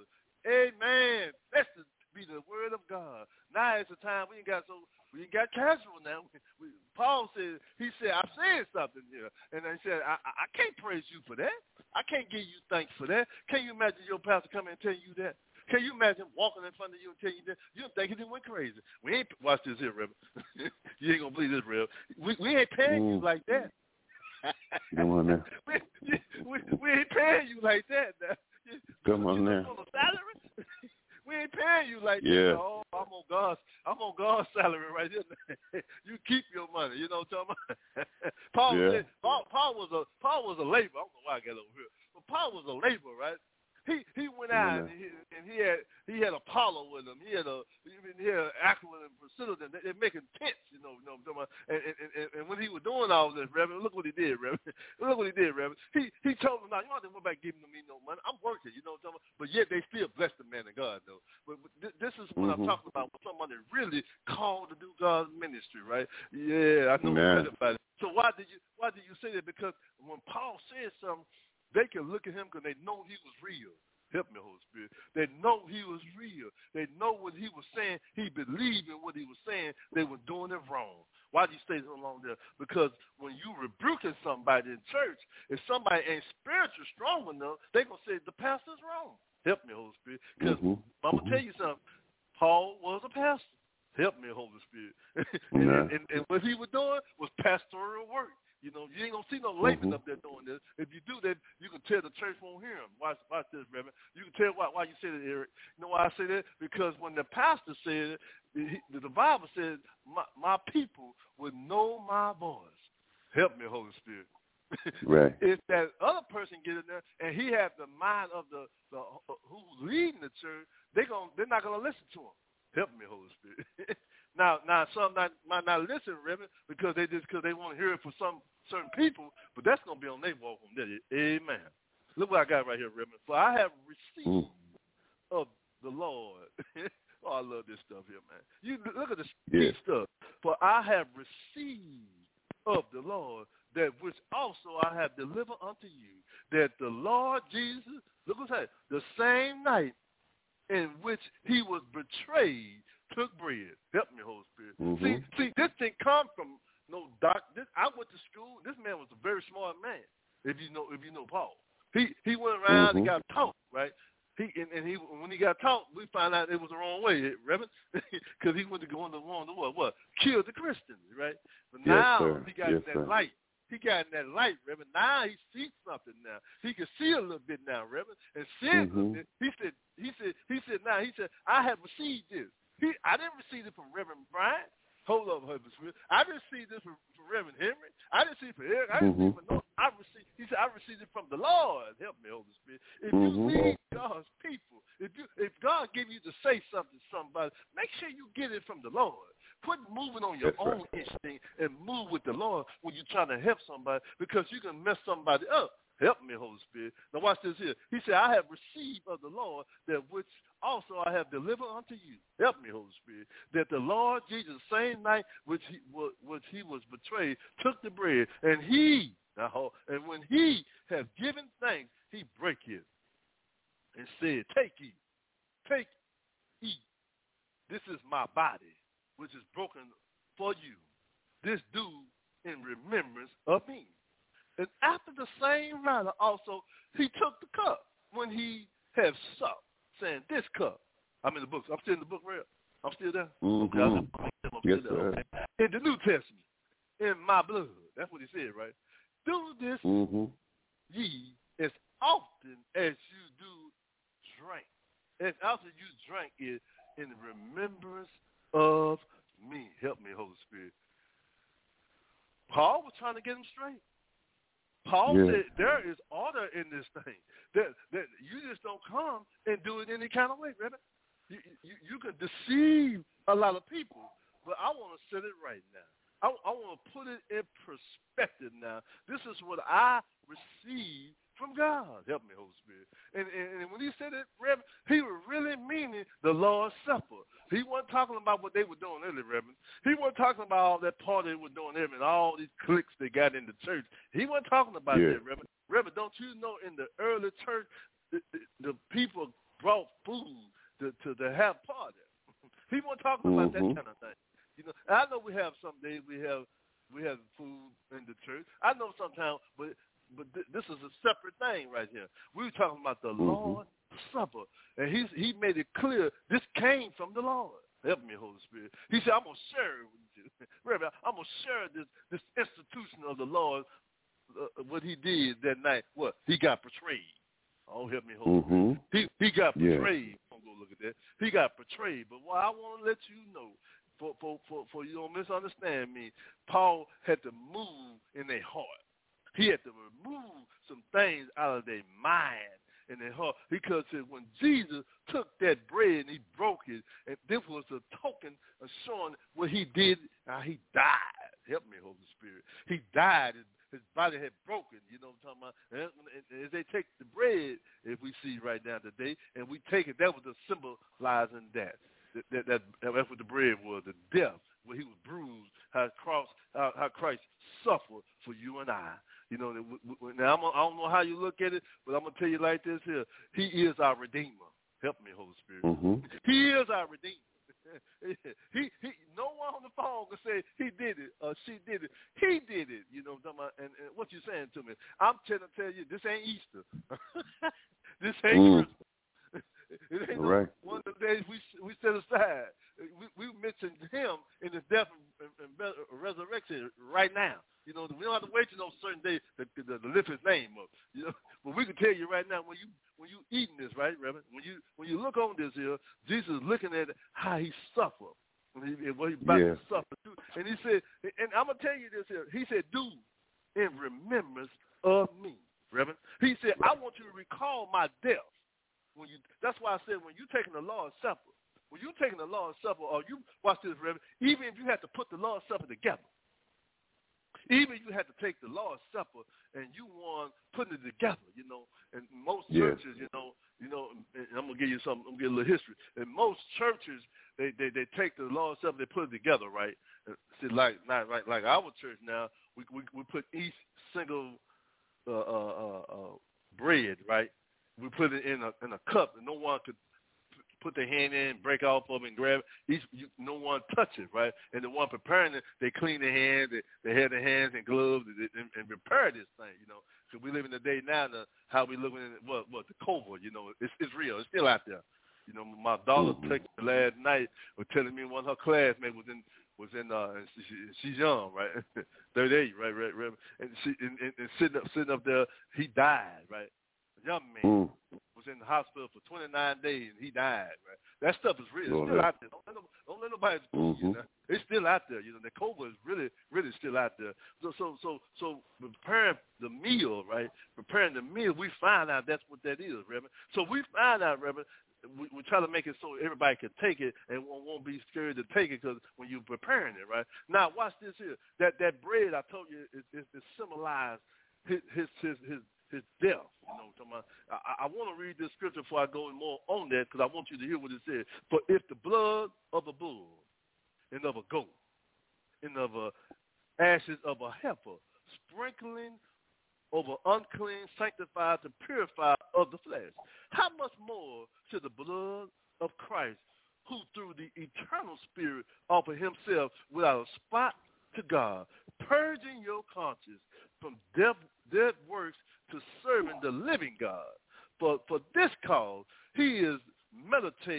Amen. That's the be the word of God. Now it's a time we ain't got so we ain't got casual now. We, we, Paul said he said I said something here, and he said I, I I can't praise you for that. I can't give you thanks for that. Can you imagine your pastor coming and tell you that? Can you imagine walking in front of you and telling you that? You think he went crazy. We ain't watch this here, Reverend. You ain't gonna believe this, Reverend. We we ain't paying mm. you like that. Come on now. we, we, we ain't paying you like that. Now. Come on now. On a salary? We ain't paying you like yeah. that. Oh, I'm on God's, I'm on God's salary right here. You keep your money. You know what I'm talking about? Paul yeah. said, Paul, Paul was a Paul was a laborer. I don't know why I got over here, but Paul was a laborer, right? He he went out and he, and he had he had Apollo with him. He had a he had Aquila and Priscilla. They, they're making tents, you know. You know and, and, and, and when he was doing all this, Reverend, look what he did, Reverend. Look what he did, Reverend. He he told them, "Now you don't have to worry about giving me no money. I'm working, you know what I'm talking about." But yet they still bless the man of God, though. But, but th- this is what mm-hmm. I'm talking about. Someone that really called to do God's ministry, right? Yeah, I know about it. So why did you why did you say that? Because when Paul said something, they can look at him because they know he was real. Help me, Holy Spirit. They know he was real. They know what he was saying. He believed in what he was saying. They were doing it wrong. Why do you stay so long there? Because when you rebuking somebody in church, if somebody ain't spiritual strong enough, they're going to say the pastor's wrong. Help me, Holy Spirit. Because mm-hmm. I'm going to tell you something. Paul was a pastor. Help me, Holy Spirit. and, yeah. and, and, and what he was doing was pastoral work. You know, you ain't going to see no laymen mm-hmm. up there doing this. If you do that, you can tell the church won't hear him. Watch, watch this, Reverend. You can tell why, why you say that, Eric. You know why I say that? Because when the pastor said it, he, the Bible says, my, my people would know my voice. Help me, Holy Spirit. Right. If that other person get in there and he has the mind of the, the who's leading the church, they gon' they're not going to listen to him. Help me, Holy Spirit. now, now some not, might not listen, Reverend, because they just because they want to hear it from some certain people, but that's going to be on their walk from there. Amen. Look what I got right here, Reverend. For I have received mm. of the Lord. Oh, I love this stuff here, man. You look at this yeah. stuff. For I have received of the Lord that which also I have delivered unto you, that the Lord Jesus, look what it says, the same night in which he was betrayed, took bread. Help me, Holy Spirit. Mm-hmm. See, see, this didn't come from no doc. This, I went to school. This man was a very smart man. If you know, if you know Paul, he he went around mm-hmm. and got taught, right? He and, and he when he got taught, we found out it was the wrong way, Reverend, because he went to go on the wrong what what kill the Christians, right? But yes, now sir. he got yes, that sir. light. He got in that light, Reverend. Now he sees something now. He can see a little bit now, Reverend, and see mm-hmm. a little bit. He said, he said, he said, now he said, I have received this. He, I didn't receive it from Reverend Brian. Hold up, Holy Spirit. I received this from, from Reverend Henry. I didn't see it from Eric. I didn't mm-hmm. see it from no. I received. He said, I received it from the Lord. Help me, Holy Spirit. If mm-hmm. you lead God's people, if you, if God give you to say something to somebody, make sure you get it from the Lord. Quit moving on your That's own right. instinct and move with the Lord when you're trying to help somebody, because you can mess somebody up. Help me, Holy Spirit. Now watch this here. He said, I have received of the Lord that which also I have delivered unto you. Help me, Holy Spirit. That the Lord Jesus, the same night which he, which he was betrayed, took the bread, and he, now, and when he had given thanks, he brake it and said, take, eat, take, eat. This is my body, which is broken for you. This do in remembrance of me. And after the same manner also, he took the cup when he had supped, saying, this cup, I'm in the book, I'm still in the book, right? I'm still there? Mm-hmm. Okay, I'm, I'm yes, still there. sir. Okay. In the New Testament, in my blood. That's what he said, right? Do this mm-hmm. ye as often as you do drink. As often you drink it in remembrance of me. Help me, Holy Spirit. Paul was trying to get him straight. Paul yeah. said there is order in this thing. That, that you just don't come and do it any kind of way, brother. You, you, you can deceive a lot of people, but I want to set it right now. I, I want to put it in perspective now. This is what I received from God. Help me, Holy Spirit. And, and, and when he said it, Reverend, he was really meaning the Lord's Supper. He wasn't talking about what they were doing earlier, Reverend. He wasn't talking about all that party they were doing earlier and all these cliques they got in the church. He wasn't talking about yeah. that, Reverend. Reverend, don't you know in the early church, the, the, the people brought food to, to, to have party. He wasn't talking about mm-hmm. that kind of thing. You know, I know we have some days we have we have food in the church. I know sometimes, but but th- this is a separate thing right here. We were talking about the mm-hmm. Lord's Supper, and he he made it clear this came from the Lord. Help me, Holy Spirit. He said, "I'm gonna share it with you, Reverend. I'm gonna share this this institution of the Lord, uh, what he did that night. What he got betrayed. Oh, help me, Holy mm-hmm. Spirit. He he got betrayed. Yeah. I'm gonna go look at that. He got betrayed. But what I want to let you know." For, for, for, for you don't misunderstand me, Paul had to move in their heart. He had to remove some things out of their mind and their heart. Because when Jesus took that bread and he broke it, and this was a token of showing what he did, how he died. Help me, Holy Spirit. He died. And his body had broken, you know what I'm talking about? And as they take the bread, if we see right now today, and we take it, that was the symbolizing that. That, that, that that's what the bread was, the death, where he was bruised, how cross, how, how Christ suffered for you and I. You know, now I'm, I don't know how you look at it, but I'm gonna tell you like this here: He is our Redeemer. Help me, Holy Spirit. Mm-hmm. He is our Redeemer. he, he, no one on the phone can say he did it or she did it. He did it. You know what I'm talking about? And, and what you saying to me? I'm trying to tell you, this ain't Easter. This ain't mm. Christmas. It ain't right. no, one of the days we we set aside. We, we mentioned him in his death and, and, and resurrection right now. You know, we don't have to wait till no certain day to, to, to lift his name up. You know, but we can tell you right now when you when you eating this, right, Reverend? When you when you look on this here, Jesus is looking at how he suffered, and he, what he's about yeah. to suffer too. And he said, and I'm gonna tell you this here. He said, "Do in remembrance of me," Reverend. He said, "I want you to recall my death." When you, that's why I said when you're taking the Lord's Supper, when you're taking the Lord's Supper, or you watch this, Reverend, even if you had to put the Lord's Supper together, even if you had to take the Lord's Supper and you want putting it together, you know, and most yeah. churches, you know, you know, and I'm gonna give you some, I'm gonna give you a little history. In most churches, they, they, they take the Lord's Supper, they put it together, right? See, like not right, like our church now, we we, we put each single uh, uh, uh, uh, bread, right? We put it in a in a cup, and no one could put their hand in, break off of it, and grab it. Each, you, no one touch it, right? And the one preparing it, they clean their hands, they, they have their hands and gloves, and, and, and prepare this thing, you know. Because we live in the day now, the, how we looking at what what the COVID, you know, it's it's real, it's still out there. You know, my daughter mm-hmm. texted last night, was telling me one of her classmates was in was in uh, and she, she's young, right, thirty-eight, right, right, right, and she and, and, and sitting up sitting up there, he died, right. Young man mm. was in the hospital for twenty-nine days and he died. Right, that stuff is real. It's Lord still that. out there. Don't let, no, don't let nobody fool mm-hmm. you. Now. It's still out there. You know, the COVID is really, really still out there. So, so, so, so preparing the meal, right? Preparing the meal, we find out that's what that is, Reverend. So we find out, Reverend. We, we try to make it so everybody can take it and won't, won't be scared to take it because when you're preparing it, right? Now, watch this here. That that bread I told you is, is, is symbolized his his his. his his death, you know. I, I want to read this scripture before I go in more on that because I want you to hear what it says. For if the blood of a bull and of a goat and of a ashes of a heifer sprinkling over unclean, sanctified to purify of the flesh, how much more should the blood of Christ, who through the eternal Spirit offered himself without a spot to God, purging your conscience from death, dead works to serving the living God. For for this cause, he is meditating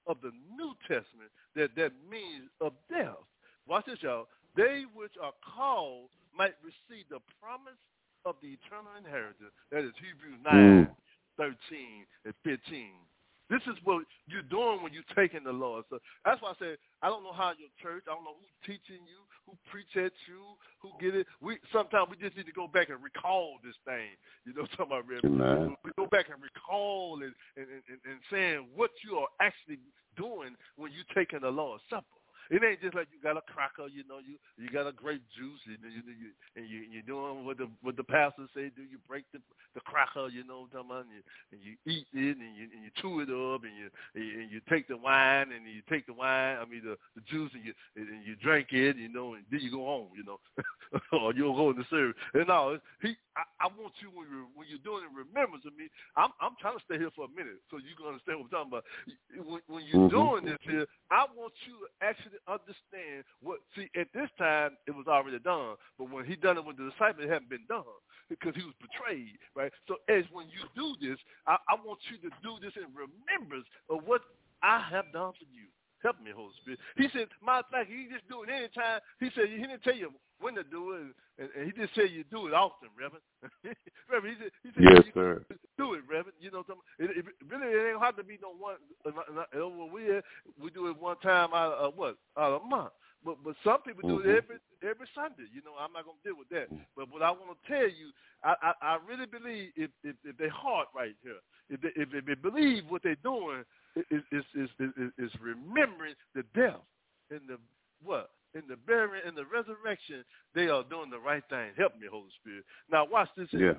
of the New Testament that, that means of death. Watch this, y'all. They which are called might receive the promise of the eternal inheritance. That is Hebrews nine, mm. thirteen, and fifteen. This is what you're doing when you're taking the Lord. So that's why I say I don't know how your church, I don't know who's teaching you, who preach at you, who get it. We sometimes we just need to go back and recall this thing. You know, talking about Reverend. We go back and recall and, and, and, and saying what you are actually doing when you're taking the Lord's Supper. It ain't just like you got a cracker, you know, you you got a grape juice, and you, you, and you you're doing what the what the pastor say do. You break the the cracker, you know, what I'm talking about, and you, and you eat it, and you and you chew it up, and you and you take the wine, and you take the wine, I mean the, the juice, and you and you drink it, you know, and then you go home, you know, or you'll go in the service. And no, he, I, I want you when you when you're doing it, remembrance of me. I'm I'm trying to stay here for a minute so you can understand what I'm talking about. When, when you're mm-hmm. doing this here, I want you to actually understand what, see, at this time, it was already done, but when he done it with the disciples, it hadn't been done because he was betrayed, right? So as when you do this, I, I want you to do this in remembrance of what I have done for you. Help me, Holy Spirit. He said, matter of fact, he just do it anytime. He said, he didn't tell you when to do it, and, and he just said you do it often, Reverend. Reverend, he said, he said yes, you sir. do it, Reverend. You know, it, it really it ain't hard to be no one. Over we we do it one time out of what out of a month, but but some people do mm-hmm. it every every Sunday. You know, I'm not gonna deal with that. But what I want to tell you, I, I, I really believe if if, if they heart right here, if they, if they believe what they're doing is is is is, is remembering the death and the what. In the burial and the resurrection, they are doing the right thing. Help me, Holy Spirit. Now, watch this. Yeah.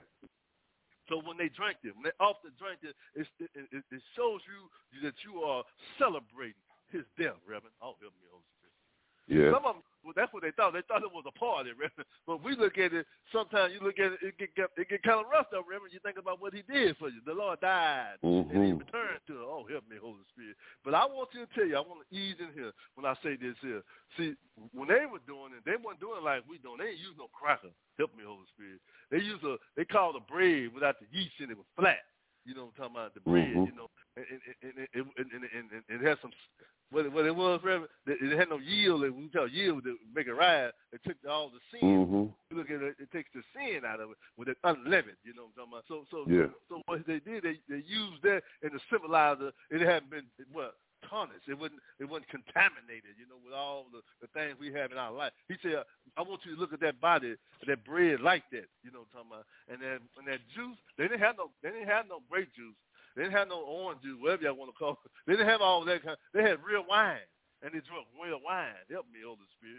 So when they drank it, when they often drank it, it, it, it shows you that you are celebrating his death, Reverend. Oh, help me, Holy Spirit. Yeah. Some of them, well, that's what they thought. They thought it was a party, Reverend. But we look at it, sometimes you look at it, it get, it get kind of rough, though, Reverend. You think about what he did for you. The Lord died, mm-hmm. and he returned to it. Oh, help me, Holy Spirit. But I want you to tell you, I want to ease in here when I say this here. See, when they were doing it, they weren't doing it like we doing. They ain't use no cracker. Help me, Holy Spirit. They use a, they call the bread without the yeast in it. It was flat. You know what I'm talking about? The bread, mm-hmm. you know, and, and, and, and, and, and, and, and it had some, what it, what it was, Reverend, it had no yield. And we tell yield to make it rise. It took all the sin. Mm-hmm. You look at it, it takes the sin out of it with it unleavened. You know what I'm talking about? So, so, yeah. so, so what they did, they, they used that in the symbolizer. It hadn't been, what? Tarnished. It wasn't it wasn't contaminated, you know, with all the, the things we have in our life. He said, I want you to look at that body, that bread like that, you know what I'm talking about. And that and that juice, they didn't have no they didn't have no grape juice. They didn't have no orange juice, whatever y'all want to call it. They didn't have all that kind. They had real wine. And they drunk real wine. Help me, Holy Spirit.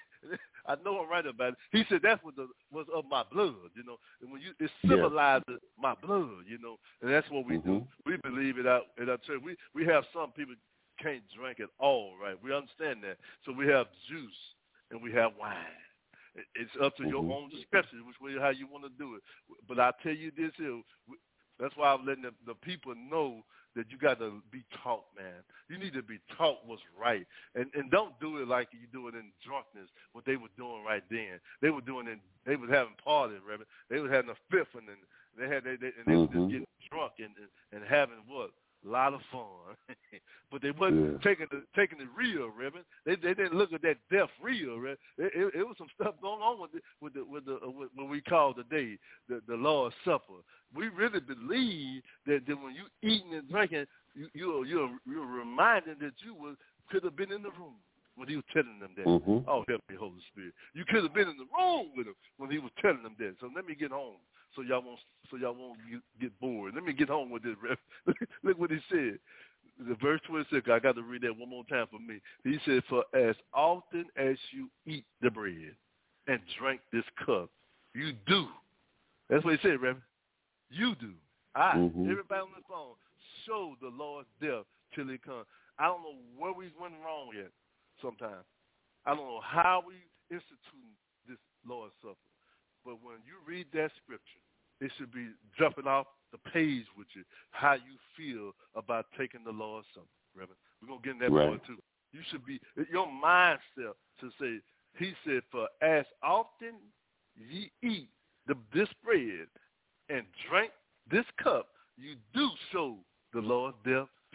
I know I'm right about it. He said that's what the, was of my blood, you know. And when you it symbolizes yeah. my blood, you know. And that's what we mm-hmm. do. We believe it out in our church. We we have some people can't drink at all, right? We understand that. So we have juice and we have wine. It's up to mm-hmm. your own discretion, which way how you want to do it. But I tell you this here, that's why I'm letting the, the people know that you got to be taught, man. You need to be taught what's right. And and don't do it like you do it in drunkenness, what they were doing right then. They were doing it, they was having parties, Reverend. They was having a fifth, and then they had they, they and they mm-hmm. was just getting drunk and, and, and having what? A lot of fun. But they wasn't yeah. taking the taking it real, Reverend. They they didn't look at that death real, Reverend. It, it, it was some stuff going on with the, with the with the uh, with what we call today the the Lord's Supper. We really believe that, that when you eating and drinking, you you're you're, you're reminded that you was could have been in the room when he was telling them that. Mm-hmm. Oh, help me, Holy Spirit. You could have been in the room with him when he was telling them that. So let me get home. So y'all won't, so y'all won't get bored. Let me get home with this, Rev. Look what he said. The verse twenty-six. I got to read that one more time for me. He said, "For as often as you eat the bread and drink this cup, you do." That's what he said, Rev. You do. I, mm-hmm. everybody on the phone, show the Lord's death till he comes. I don't know where we went wrong yet. Sometimes I don't know how we institute this Lord's Supper, but when you read that scripture, it should be jumping off the page with you, how you feel about taking the Lord's Supper, Reverend. We're going to get in that right. point, too. You should be, your mindset to say, he said, for as often ye eat the, this bread and drink this cup, you do show the Lord's death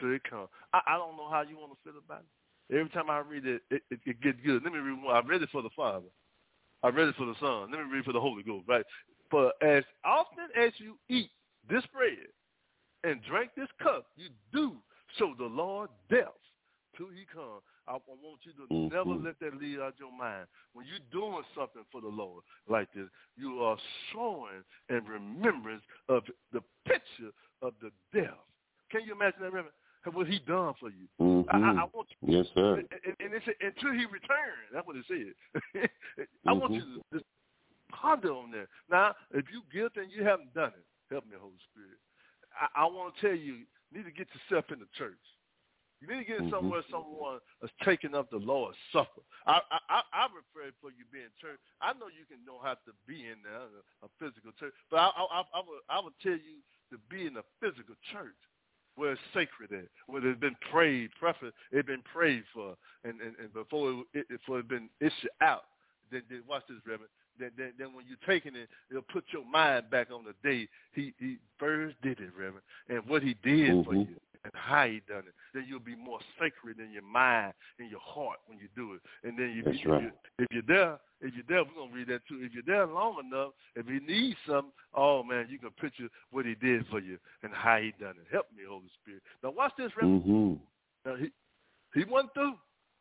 till it comes. I, I don't know how you want to feel about it. Every time I read it, it, it, it gets good. Let me read one. I read it for the Father. I read it for the Son. Let me read it for the Holy Ghost, right? For as often as you eat this bread and drink this cup, you do show the Lord death till he comes. I, I want you to mm-hmm. never let that leave out your mind. When you're doing something for the Lord like this, you are showing in remembrance of the picture of the death. Can you imagine that, Reverend? What he done for you. Mm-hmm. I, I want you. Yes, sir. And, and, and it said, until he returns. That's what it said. I mm-hmm. want you to just ponder on that. Now, if you guilty and you haven't done it, help me, Holy Spirit. I, I want to tell you, you need to get yourself in the church. You need to get mm-hmm. somewhere someone is taking up the Lord's Supper. I I I refer for you being church. I know you can know how to be in there, a, a physical church, but I I, I, I would I would tell you to be in a physical church where it's sacred at, where it's been prayed, prefer it's been prayed for, and, and, and before it, it before it's been issued out. Then, then watch this, Reverend. Then, then, then when you're taking it, it'll put your mind back on the day he, he first did it, Reverend, and what he did mm-hmm. for you and how he done it. Then you'll be more sacred in your mind and your heart when you do it. And then you, That's if, right. you, if you're there, if you're there, we're going to read that too. If you're there long enough, if he needs something, oh, man, you can picture what he did for you and how he done it. Help me, Holy Spirit. Now, watch this, Reverend. Mm-hmm. Now, he, he went through.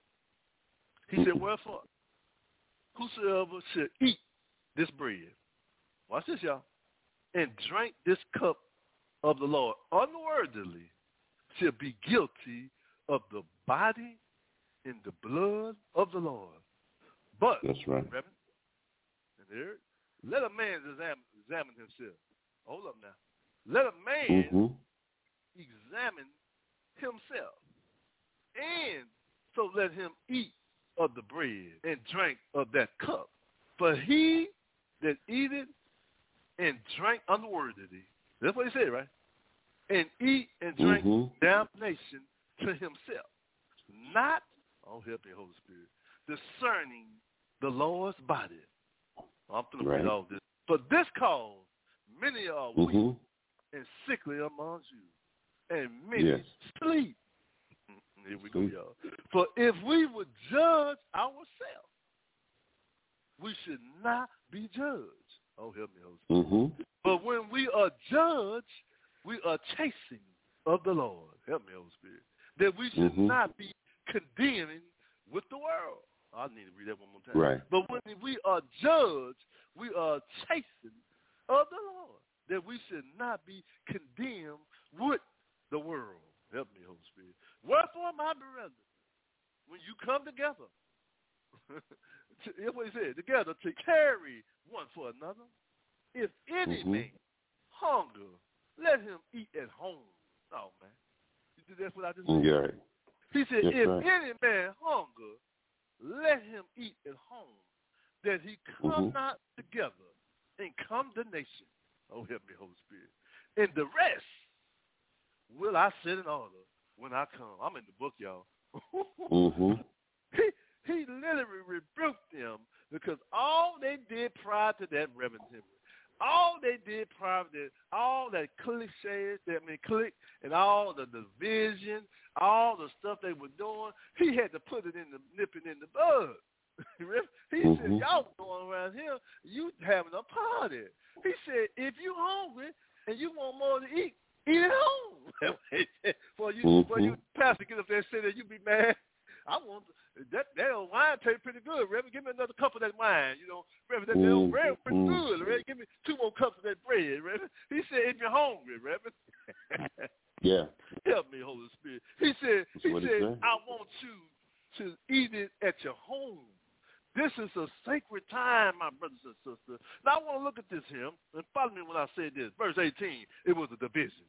He mm-hmm. said, wherefore, whosoever should eat this bread, watch this, y'all, and drink this cup of the Lord unworthily, shall be guilty of the body and the blood of the Lord. But, that's right. Reverend, and there, let a man examine, examine himself. Hold up now. Let a man mm-hmm. examine himself. And so let him eat of the bread and drink of that cup. For he that eateth and drink unworthily, that's what he said, right? And eat and drink mm-hmm. damnation to himself, not, oh, help me, Holy Spirit, discerning the Lord's body. I'm going to read all this. For this cause, many are weak mm-hmm. and sickly among you, and many yes. sleep. Here we go, y'all. For if we would judge ourselves, we should not be judged. Oh, help me, Holy Spirit. Mm-hmm. But when we are judged, we are chasing of the Lord. Help me, Holy Spirit. That we should mm-hmm. not be condemning with the world. I need to read that one more time. Right. But when we are judged, we are chasing of the Lord. That we should not be condemned with the world. Help me, Holy Spirit. Wherefore, my brethren, when you come together, here's what he said, together to carry one for another, if any mm-hmm. man hunger, let him eat at home. Oh, man. You see, that's what I just said? Yeah. He said, yes, if right. any man hunger, let him eat at home, that he come mm-hmm. not together in condemnation. Oh, help me, Holy Spirit. And the rest will I set in order when I come. I'm in the book, y'all. mm-hmm. He he literally rebuked them because all they did prior to that, Reverend Henry, all they did prior to that, all that cliches, that mean click, and all the division, all the stuff they were doing, he had to put it in the nip it in the bud. He mm-hmm. said, y'all going around here, you having a party. He said, if you hungry and you want more to eat, eat at home. for you, mm-hmm. for you, pastor, get up there and say that you be mad. I want that that old wine tastes pretty good, Reverend. Give me another cup of that wine. You know, Reverend, that, that old bread pretty mm-hmm. good, Reverend. Give me two more cups of that bread, Reverend. He said, if you're hungry, Reverend. yeah. Help me, Holy Spirit. He said, That's he he said, I want you to eat it at your home. This is a sacred time, my brothers and sisters. Now, I want to look at this here, and follow me when I say this. Verse eighteen, it was a division.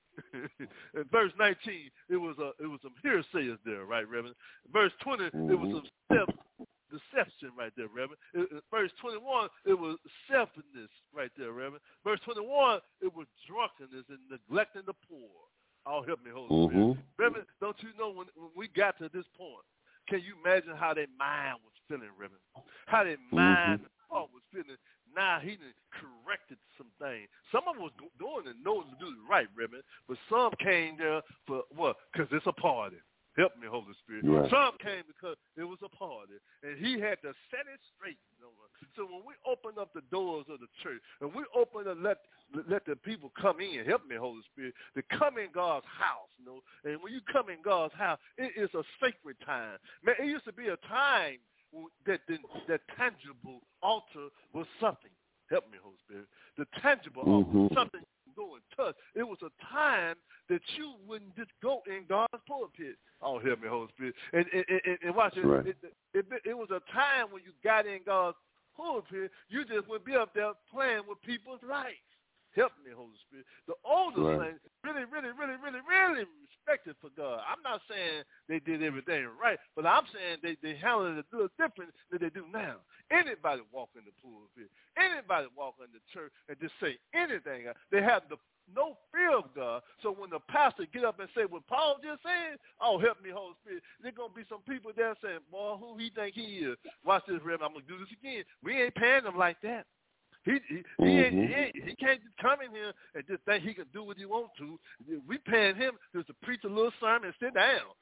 In verse nineteen, it was a it was some hearsayers there, right, Reverend? Verse twenty, mm-hmm. it was some self deception right there, Reverend. It, it, verse twenty-one, it was selfishness right there, Reverend. Verse twenty-one, it was drunkenness and neglecting the poor. Oh, help me, Holy mm-hmm. Spirit. Reverend, don't you know when, when we got to this point, can you imagine how their mind was feeling, Reverend? How their mind mm-hmm. and heart was feeling now he done corrected some things. Some of them was doing and knowing to do it right, Reverend, but some came there for what? Because it's a party. Help me, Holy Spirit. Right. Some came because it was a party, and he had to set it straight. You know? So when we open up the doors of the church, and we open and let let the people come in, help me, Holy Spirit, to come in God's house. You know? And when you come in God's house, it is a sacred time. Man, it used to be a time that the, that tangible altar was something. Help me, Holy Spirit. The tangible mm-hmm. altar, something you can go and touch. It was a time that you wouldn't just go in God's pulpit. Oh, help me, Holy Spirit. And, and, and, and watch it. Right. It, it, it. It was a time when you got in God's pulpit, you just would be up there playing with people's lives. Help me, Holy Spirit. The older right. saints really, really, really, really, really respected for God. I'm not saying they did everything right, but I'm saying they, they handled it a little different than they do now. Anybody walk in the pulpit, anybody walk in the church and just say anything. They have the no fear of God. So when the pastor get up and say what Paul just said, oh, help me, Holy Spirit, there's going to be some people there saying, boy, who he think he is? Watch this, Reverend. I'm going to do this again. We ain't paying them like that. He he, he, ain't, mm-hmm. he, ain't, he can't just come in here and just think he can do what he wants to. We paying him just to preach a little sermon and sit down.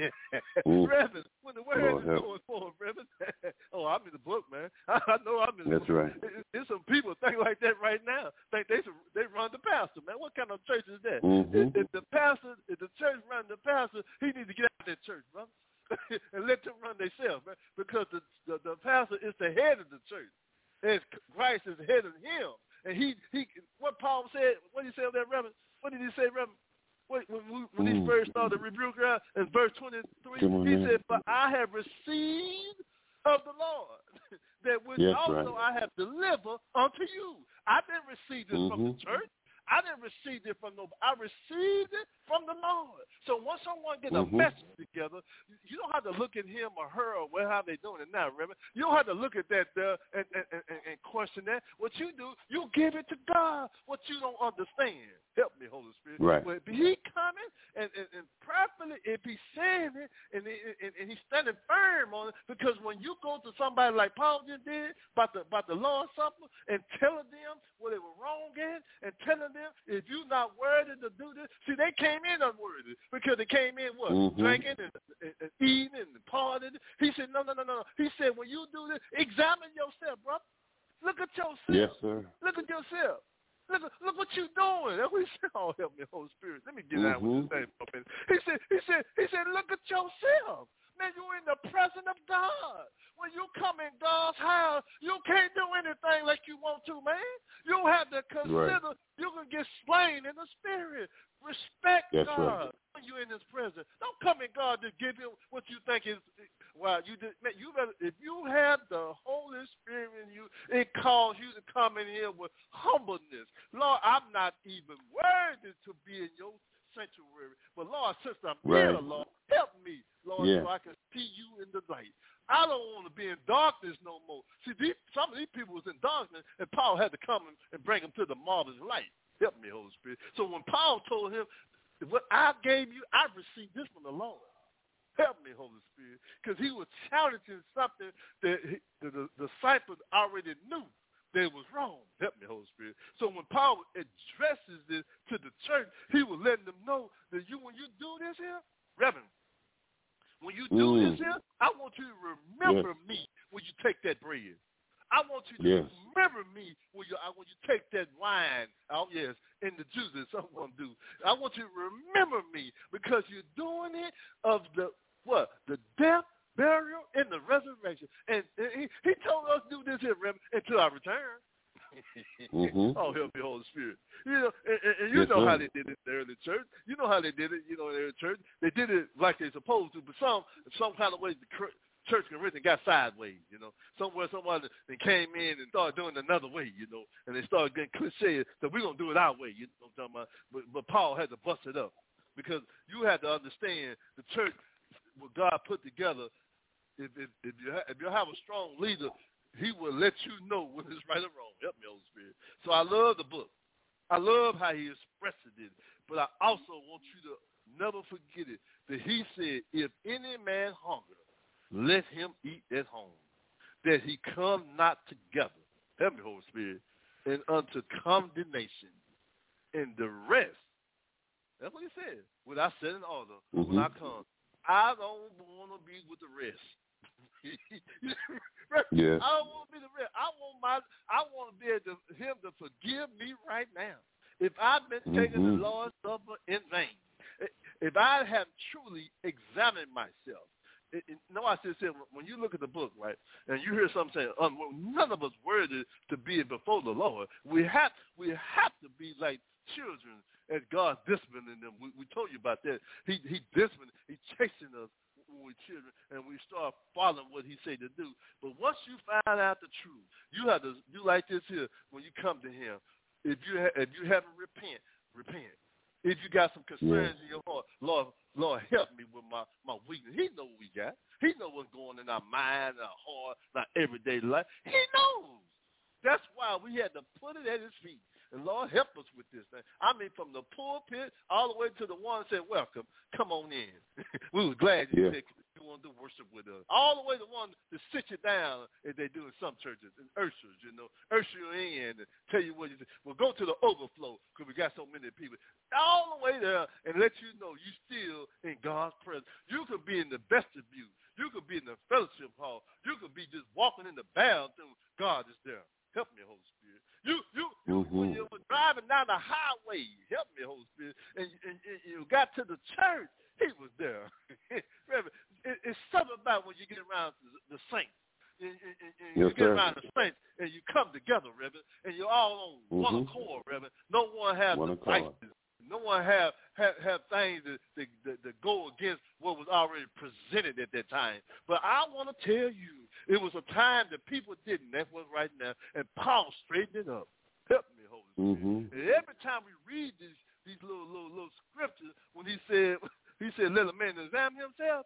mm. Reverend, when the word Lord is help. Going forward, Reverend. Oh, I'm in the book, man. I, I know I'm in the That's book. right. There's some people think like that right now. Think they they run the pastor, man. What kind of church is that? Mm-hmm. If, if the pastor, if the church run the pastor, he needs to get out of that church, brother, and let them run themselves, man. Because the, the the pastor is the head of the church. And Christ is head of him. And he, he what Paul said, what did he say there, Reverend? What did he say, Reverend? When, when, when he first started the rebuke in verse twenty-three, on, he man. said, "For I have received of the Lord that which yes, also right. I have delivered unto you." I didn't receive this mm-hmm. from the church. I didn't receive it from nobody. I received it from the Lord. So once someone gets mm-hmm. a message together, you don't have to look at him or her or well, how they doing it now, Reverend. You don't have to look at that uh, and, and, and, and question that. What you do, you give it to God, what you don't understand. Help me, Holy Spirit. Right. But if he coming and, and, and properly, if he's saying it and, and, and he's standing firm on it, because when you go to somebody like Paul just did about the, about the Lord's Supper and telling them what they were wrong in and telling them, if you're not worthy to do this, see, they came in unworthy because they came in what? Mm-hmm. Drinking and, and, and eating and partying. He said, no, no, no, no. He said, when you do this, examine yourself, brother. Look at yourself. Yes, sir. Look at yourself. Look, look what you're doing. That's what he said. Oh, help me, Holy Spirit. Let me get mm-hmm. out with this thing. He said, he said, he said, look at yourself. Man, you're in the presence of God. When you come in God's house, you can't do anything like you want to, man. You have to consider right. you can get slain in the spirit. Respect That's God right. when you're in His presence. Don't come in God to give Him what you think is. Well, you did, man. You better, if you have the Holy Spirit in you, it calls you to come in here with humbleness. Lord, I'm not even worthy to be in your sanctuary, but Lord, since I'm right. here, Lord, help me, Lord, yeah. so I can see you in the light. I don't want to be in darkness no more. See, these, some of these people was in darkness, and Paul had to come and bring them to the marvelous light. Help me, Holy Spirit. So when Paul told him, what I gave you, I received this from the Lord. Help me, Holy Spirit, because he was challenging something that he, the, the, the disciples already knew that it was wrong. Help me, Holy Spirit. So when Paul addresses this to the church, he was letting them know that you, when you do this here, Reverend, when you do mm. this here, I want you to remember yes. me when you take that bread. I want you to yes. remember me when you, I want you to take that wine, oh yes, and the juice that someone do. I want you to remember me because you're doing it of the, what, the death, burial, and the resurrection. And, and he, he told us to do this here, Reverend, until I return. mm-hmm. Oh, help me, Holy Spirit. You know, and, and, and you yes, know sir. How they did it there in the church. You know how they did it, you know, in the church. They did it like they're supposed to, but some, some kind of way the church convention got sideways, you know. Somewhere someone that came in and started doing it another way, you know, and they started getting cliche, so we're going to do it our way, you know what I'm talking about. But, but Paul had to bust it up because you had to understand the church, what God put together, if, if, if, you, ha- if you have a strong leader, he will let you know when it's right or wrong. Help me, Holy Spirit. So I love the book. I love how he expressed it. But I also want you to never forget it, that he said, if any man hunger, let him eat at home, that he come not together. help me, Holy Spirit, and unto condemnation. And the rest, that's what he said. When I set an order, mm-hmm. when I come, I don't want to be with the rest. Yes. I don't want to be the rest. I want my. I want to be able to, him to forgive me right now. If I've been mm-hmm. taking the Lord's Supper in vain, if I have truly examined myself. It, it, no, I said, when you look at the book, right, and you hear something saying, um, well, none of us worthy to be before the Lord. We have, we have to be like children as God disciplining them. We, we told you about that. He, he disciplining, he chasing us when we're children, and we start following what he said to do. But once you find out the truth, you have to do like this here when you come to him. If you ha- if you haven't repent, repent. If you got some concerns yeah. in your heart, Lord, Lord, help me with my, my weakness. He knows what we got. He knows what's going in our mind, our heart, our everyday life. He knows. That's why we had to put it at his feet. And Lord, help us with this thing. I mean, from the pulpit all the way to the one that said, welcome, come on in. We were glad you yeah. said you wanted to worship with us. All the way to one to sit you down, as they do in some churches, and ushers, you know, usher you in and tell you what you say. Well, go to the overflow because we got so many people. All the way there and let you know you still in God's presence. You could be in the vestibule. You could be in the fellowship hall. You could be just walking in the bathroom. God is there. Help me, Holy Spirit. You, you, you mm-hmm. when you were driving down the highway, help me, Holy Spirit, and, and, and you got to the church, he was there. it, it's something about when you get around the, the saints. And, and, and yes, you get sir. around the saints, and you come together, Reverend, and you're all on mm-hmm. one accord, Reverend. No one has one devices. No one have, have, have things that, that, that, that go against what was already presented at that time. But I want to tell you, it was a time that people didn't. That's what's right now. And Paul straightened it up. Help me, Holy Spirit. Mm-hmm. And every time we read these these little little little scriptures, when he said he said let a man examine himself.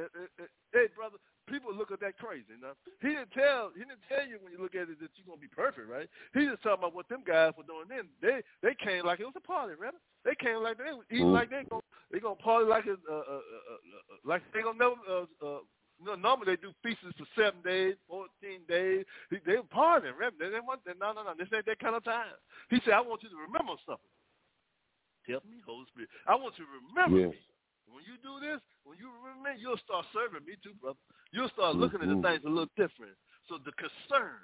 Hey, brother, people look at that crazy. You know? He didn't tell he didn't tell you when you look at it that you're gonna be perfect, right? He just talking about what them guys were doing then. They they came like it was a party, right? They came like they was eating mm-hmm. like they gonna they gonna party like it uh, uh, uh, uh, like they gonna never uh, uh, you know, normally they do feasts for seven days, fourteen days. They, they were partying, right? They didn't want that. No, no, no. This ain't that kind of time. He said, I want you to remember something. Help me, Holy Spirit. I want you to remember yes. me. When you do this, when you remember me, you'll start serving me too, brother. You'll start looking mm-hmm. at the things a little different. So the concern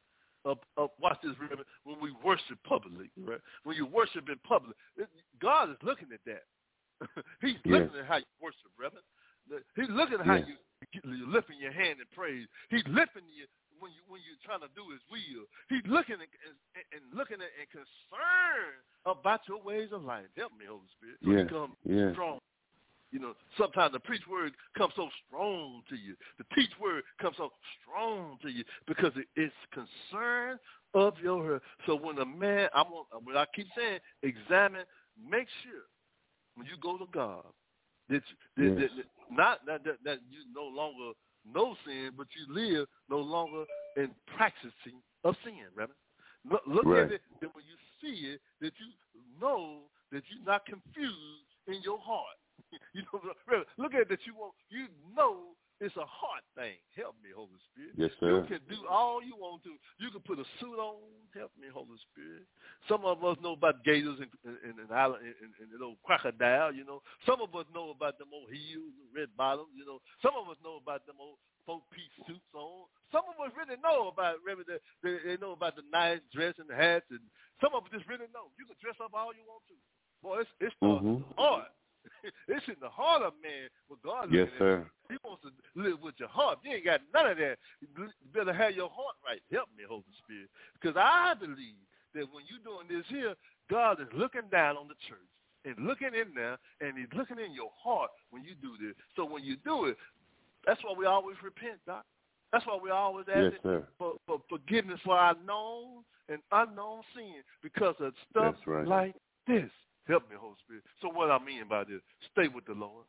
of, of watch this, when we worship publicly, right? When you worship in public, it, God is looking at that. He's yes. looking at how you worship, brother. He's looking at yes. how you you're lifting your hand in praise. He's lifting you when you when you're trying to do His will. He's looking at, and, and looking at and concerned about your ways of life. Help me, Holy Spirit. So yes. you come yes. strong. You know, sometimes the preach word comes so strong to you. The teach word comes so strong to you because it is concern of your heart. So when a man, I want, when I keep saying, examine, make sure when you go to God that, that, yes. that, that not that, that that you no longer know sin, but you live no longer in practicing of sin. Right? Look, look right. at it that when you see it, that you know that you're not confused in your heart. You know, look at it that you want. You know it's a heart thing. Help me, Holy Spirit. Yes, sir. You can do all you want to. You can put a suit on. Help me, Holy Spirit. Some of us know about gators and and, and, and, and, and the old crocodile. You know, some of us know about them old heels and red bottoms. You know, some of us know about them old four-piece suits on. Some of us really know about really the, they, they know about the nice dress and the hats, and some of us just really know. You can dress up all you want to. Boy, it's it's mm-hmm. hard. It's in the heart of man what God yes, sir. At. He wants to live with your heart. You ain't got none of that. You better have your heart right. Help me, Holy Spirit. Because I believe that when you're doing this here, God is looking down on the church and looking in there, and he's looking in your heart when you do this. So when you do it, that's why we always repent, Doc. That's why we always ask yes, for, for forgiveness for our known and unknown sin because of stuff right. like this. Help me, Holy Spirit. So what I mean by this, stay with the Lord.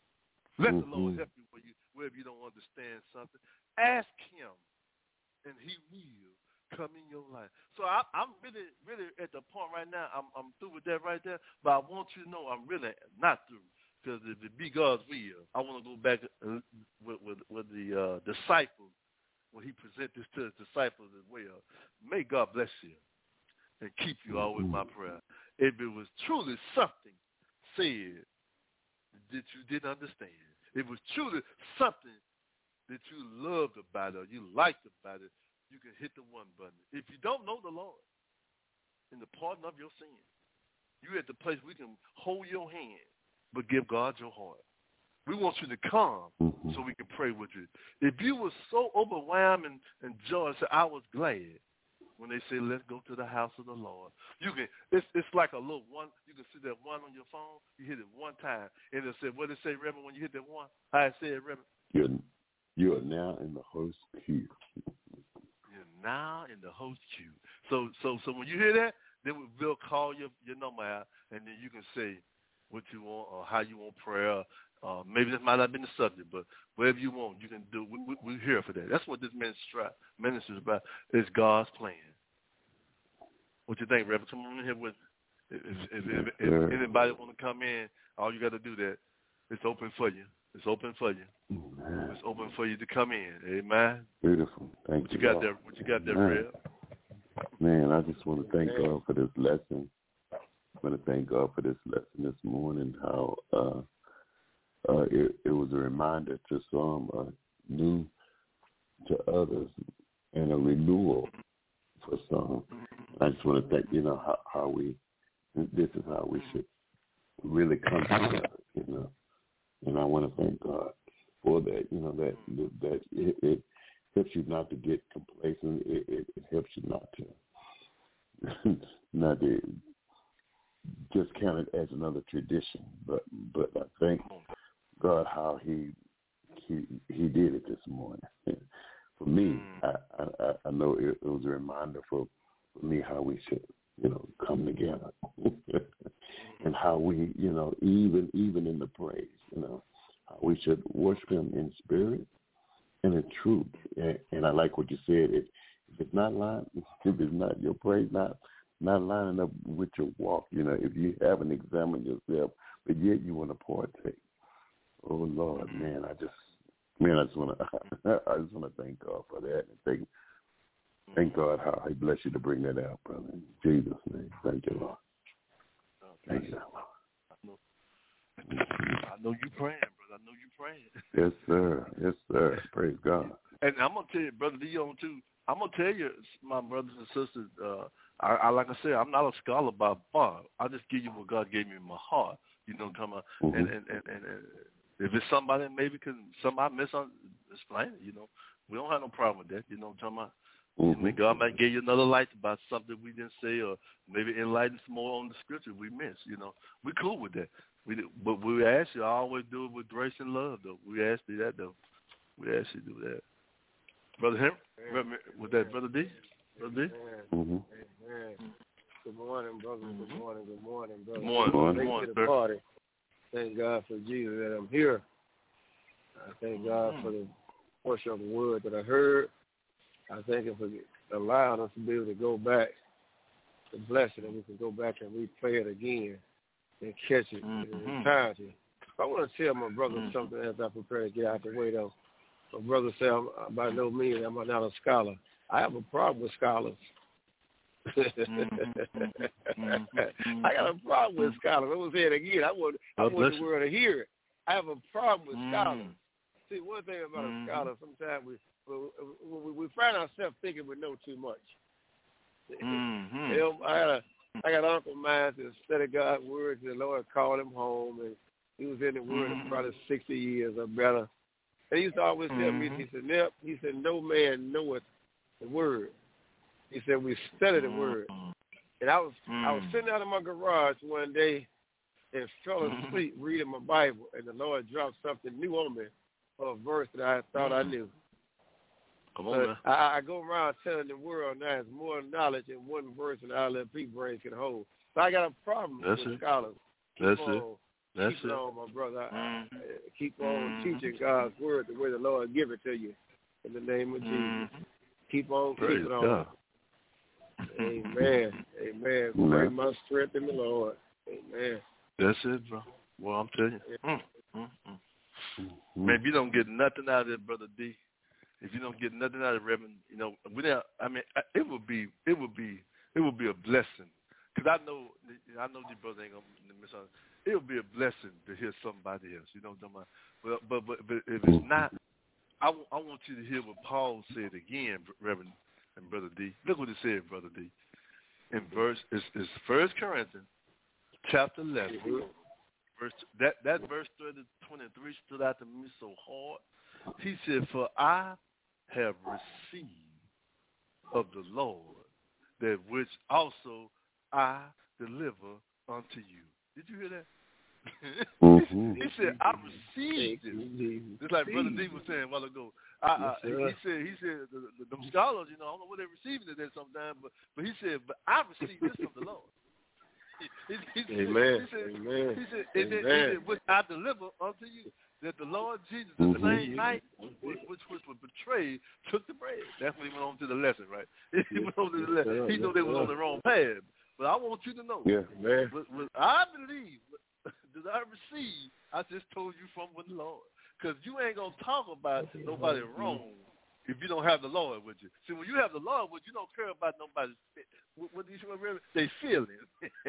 Let mm-hmm. the Lord help you where you wherever you don't understand something. Ask him, and he will come in your life. So I, I'm really, really at the point right now, I'm, I'm through with that right there, but I want you to know I'm really not through. Because if it be God's will, I want to go back with, with, with the uh, disciples when he presented this to his disciples as well. may God bless you and keep you always my prayer. If it was truly something said that you didn't understand, if it was truly something that you loved about it or you liked about it, you can hit the one button. If you don't know the Lord in the pardon of your sin, you're at the place we can hold your hand, but give God your heart. We want you to come mm-hmm. so we can pray with you. If you were so overwhelmed and, and joy, so I was glad when they say, let's go to the house of the Lord. You can. It's it's like a little one. You can see that one on your phone. You hit it one time, and it said, what did it say, Reverend, when you hit that one? How it said, Reverend? You're, you are now in the host queue. You're now in the host queue. So so so when you hear that, then we'll call your, your number out, and then you can say what you want or how you want prayer. Uh, maybe this might not have been the subject, but whatever you want, you can do. We, we, we're here for that. That's what this ministry is about. It's God's plan. What you think, Reverend? Come on in here with me. If, if, if, if anybody want to come in, all you got to do that. It's open for you. It's open for you. Amen. It's open for you to come in. Amen. Beautiful. Thank what you. you got there? What you got there, Rev? Man, I just want to thank God for this lesson. I want to thank God for this lesson this morning. How uh, uh, it, it was a reminder to some, uh, new to others, and a renewal for some. I just want to thank, you know, how, how we, this is how we should really come together, you know. And I want to thank God for that, you know, that that it, it helps you not to get complacent. It, it, it helps you not to, not to just count it as another tradition. But but I thank God how he he he did it this morning. For me, I, I, I know it, it was a reminder for, for me how we should, you know, come together and how we, you know, even even in the praise, you know, how we should worship him in spirit and in truth. And, and I like what you said. If, if it's not line, if it's not your praise, not not lining up with your walk, you know, if you haven't examined yourself, but yet you want to partake. Oh Lord, man, I just, man, I just want to, I just want to thank God for that and thank. Thank God how he bless you to bring that out, brother. In Jesus' name. Thank you, Lord. Thank you, Lord. I know you praying, brother. I know you praying. Yes, sir. Yes, sir. Praise God. And I'm going to tell you, Brother Leon, too, I'm going to tell you, my brothers and sisters, uh, I, I like I said, I'm not a scholar by far. I just give you what God gave me in my heart. You know what I'm talking about? Mm-hmm. And, and, and, and, and if it's somebody maybe can, somebody misunderstand it, you know. We don't have no problem with that. You know what I'm talking about? Mm-hmm. Maybe God might give you another light about something we didn't say, or maybe enlighten some more on the scripture we missed. You know, we cool with that. We but we ask you, I always do it with grace and love, though. We ask you that, though. We ask you to do that, Brother Henry. With that, Brother D, Brother D. Mm-hmm. Amen. Good morning, brother. Good morning. Good morning, brother. Good morning. Good morning. Good morning, party. Thank God for Jesus that I'm here. I thank God for the portion of the word that I heard. I thank him for allowing us to be able to go back to bless it, and we can go back and replay it again and catch it mm-hmm. in entirety. I want to tell my brother mm-hmm. something as I prepare to get out the way, though. My brother said, I'm, by no means am I not a scholar. I have a problem with scholars. mm-hmm. I got a problem with scholars. I will say it again. I want, I want the world to hear it. I have a problem with mm-hmm. scholars. See, one thing about mm-hmm. a scholar, sometimes we We, we find ourselves thinking we know too much. Mm-hmm. You know, I had a, I got an uncle of mine that studied God's word, and the Lord called him home, and he was in the word mm-hmm. for probably sixty years or better. And he used to always mm-hmm. tell me, he said, Nep, he said, no man knoweth the word. He said, we study the word. And I was mm-hmm. I was sitting out in my garage one day and fell asleep mm-hmm. reading my Bible, and the Lord dropped something new on me, a verse that I thought mm-hmm. I knew. Come on, I, I go around telling the world now there's more knowledge in one verse than our little pea brains can hold. So I got a problem That's with it. scholars. Keep That's on, it. That's keep it. on, my brother. Mm-hmm. I, I, keep on mm-hmm. teaching God's word the way the Lord give it to you. In the name of mm-hmm. Jesus. Keep on Praise keeping God. on. Amen. Amen. Bring my strength in the Lord. Amen. That's it, bro. Well, I'm telling you. Mm-hmm. Mm-hmm. Man, if you don't get nothing out of it, Brother D, if you don't get nothing out of Reverend, you know, without, I mean, it would be, it would be, it would be a blessing. Because I know, I know these brothers ain't gonna miss out. It would be a blessing to hear somebody else. You know what I'm talking about? But, but, but, but if it's not, I, w- I want you to hear what Paul said again, Reverend and Brother D. Look what he said, Brother D. In verse, it's, it's First Corinthians, chapter eleven. Verse, that that verse thirty, twenty-three stood out to me so hard. He said, "For I have received of the Lord that which also I deliver unto you." Did you hear that? Mm-hmm. He said, "I received it." Just like Brother D was saying a while ago. I, I, he said, "He said the, the, the scholars, you know, I don't know where they're receiving it at sometimes, but but he said, but I received this from the Lord." He, he, he Amen. Said, he said, Amen. He said, and Amen. then, he said, "Which I deliver unto you." That the Lord Jesus, the Mm-hmm. same night which, which was betrayed, took the bread. That's when he went on to the lesson, right? He went on to the lesson. He knew they was on the wrong path. But I want you to know, Yeah. what, what, what I believe, that I receive, I just told you from the Lord. Because you ain't going to talk about nobody wrong if you don't have the Lord with you. See, when you have the Lord with you, you don't care about nobody's, what, what do you remember? They feelings.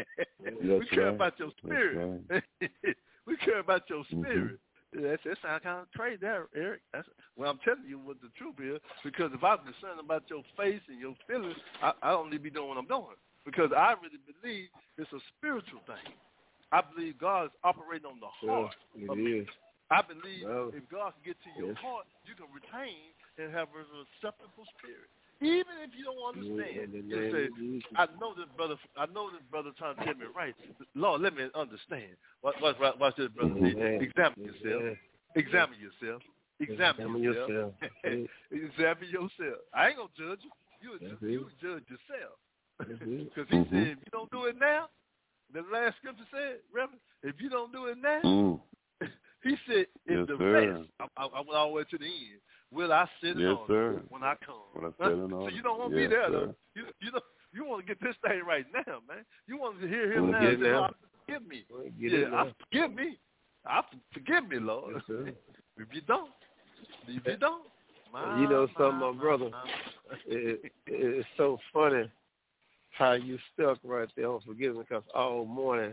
We care right. about your spirit. Right. We care about your spirit. Mm-hmm. That's, that sounds kind of crazy there, Eric. That's, well, I'm telling you what the truth is, because if I'm concerned about your face and your feelings, I, I don't need to be doing what I'm doing, because I really believe it's a spiritual thing. I believe God is operating on the heart. Yeah, it is. I believe well, if God can get to your yes. heart, you can retain and have a receptible spirit. Even if you don't understand, yeah, you say, "I know this brother. I know this brother trying to tell me right. Lord, let me understand." Watch, watch, watch this, brother. Mm-hmm. Examine yourself. Examine yourself. Examine, Examine yourself. yourself. Examine yourself. I ain't gonna judge you. You That's you it. judge yourself. Mm-hmm. Because he Mm-hmm. said, if you don't do it now, the last scripture said, Reverend, if you don't do it now, Mm. he said, if Yes, the sir. rest, I, I, I went all the way to the end, will I sit it Yes, on sir. when I come? When I sit it So on. you don't want to Yes, be there, sir. though. You, you know, you want to get this thing right now, man. You want to hear him Mm-hmm. now Get and say, it now. Lord, forgive me. Get yeah, it now. I, forgive me. I, forgive me, Lord. Yes, sir. If you don't, if you don't, my, you know something, my, my brother, my, my. it, it's so funny how you stuck right there on forgiveness, because all morning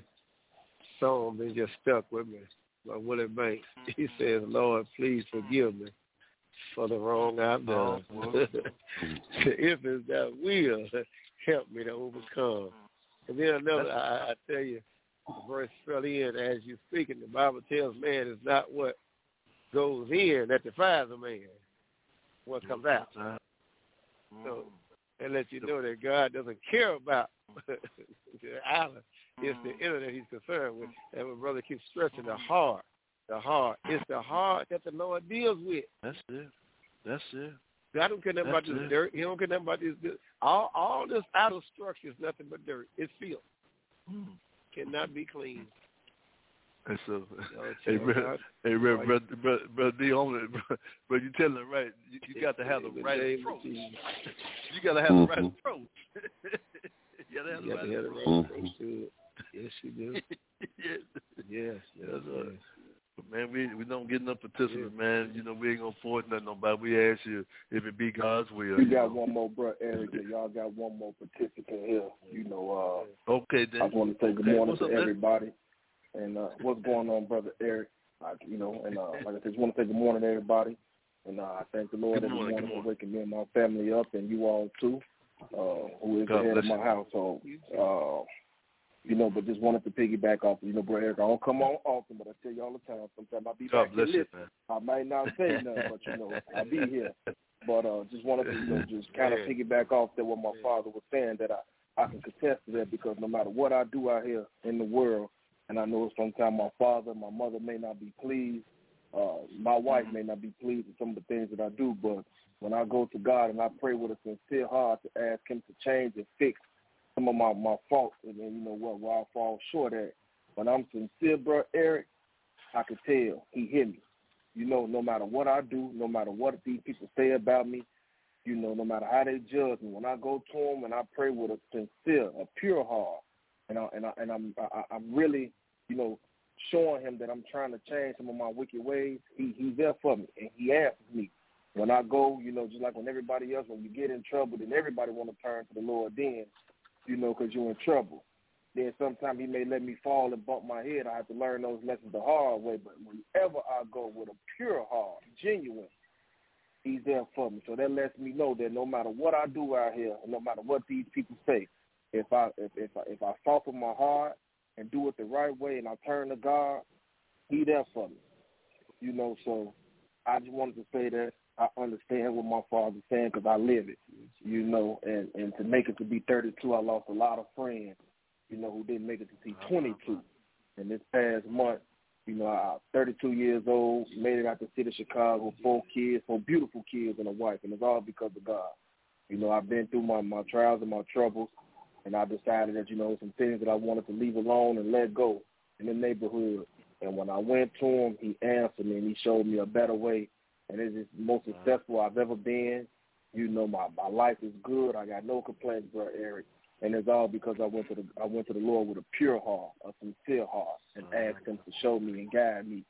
song been just stuck with me by Willie Banks. He says, "Lord, please forgive me for the wrong I've done. If it's that will, help me to overcome." And then another, I, I tell you, the verse fell in as you speaking. The Bible tells man is not what goes in that defiles a man, what comes out. So and let you know that God doesn't care about the outer. It's the inner that he's concerned with. And my brother keeps stressing the heart. The heart. It's the heart that the Lord deals with. That's it. That's it. God don't care nothing about this dirt. He don't care nothing about this dirt. All, all this outer structure is nothing but dirt. It's filth. Mm. Cannot be clean. And so, hey, brother, hey, brother, brother, brother, brother D, only, brother, you telling them right. You, you got to have the right approach. You got to have the right approach. You got to have the right approach to it. Yes, you do. Yes, yes, yes. yes. But man, we we don't get enough participants, yeah. man. You know, we ain't gonna force nothing nobody. We ask you if it be God's will. You, you got know. one more, bro, Eric. Y'all got one more participant here. You know, uh, okay, then. I just want to say good okay. morning what's to up, everybody. Man? And uh, what's going on, brother Eric? I, you know, and uh, like I said, just want to say good morning to everybody. And uh, I thank the Lord good every morning, morning morning. for waking me and my family up, and you all too, uh, who is God the head of my you. household. Uh, You know, but just wanted to piggyback off, you know, Brother Eric, I don't come on often, but I tell you all the time, sometimes I be God back here you, listening. I might not say nothing, but, you know, I be here. But uh, just wanted to, you know, just kind of piggyback off that what my father was saying, that I, I can contest to that, because no matter what I do out here in the world, and I know sometimes my father, my mother may not be pleased, uh, my wife may not be pleased with some of the things that I do, but when I go to God and I pray with a sincere heart to ask him to change and fix some of my, my faults, and then, you know what, where I fall short at. When I'm sincere, bro, Eric, I can tell he hear me. You know, no matter what I do, no matter what these people say about me, you know, no matter how they judge me, when I go to him and I pray with a sincere, a pure heart, and I, and I, and I'm I, I'm really, you know, showing him that I'm trying to change some of my wicked ways, he he's there for me, and he answers me. when I go, you know, just like when everybody else, when you get in trouble, then everybody want to turn to the Lord then, you know, because you're in trouble. Then sometimes he may let me fall and bump my head. I have to learn those lessons the hard way. But whenever I go with a pure heart, genuine, he's there for me. So that lets me know that no matter what I do out here, and no matter what these people say, if I if if I, if I soften my heart and do it the right way and I turn to God, he there for me. You know, so I just wanted to say that I understand what my father's saying because I live it, you know, and, and to make it to be thirty-two, I lost a lot of friends, you know, who didn't make it to see twenty-two. And this past month, you know, I'm thirty-two years old, made it out the city of Chicago, four kids, four beautiful kids and a wife, and it's all because of God. You know, I've been through my, my trials and my troubles, and I decided that, you know, some things that I wanted to leave alone and let go in the neighborhood. And when I went to him, he answered me, and he showed me a better way. And it's the most successful I've ever been. You know, my, my life is good. I got no complaints, Brother Eric. And it's all because I went to the I went to the Lord with a pure heart, a sincere heart, and oh, asked him to show me and guide me.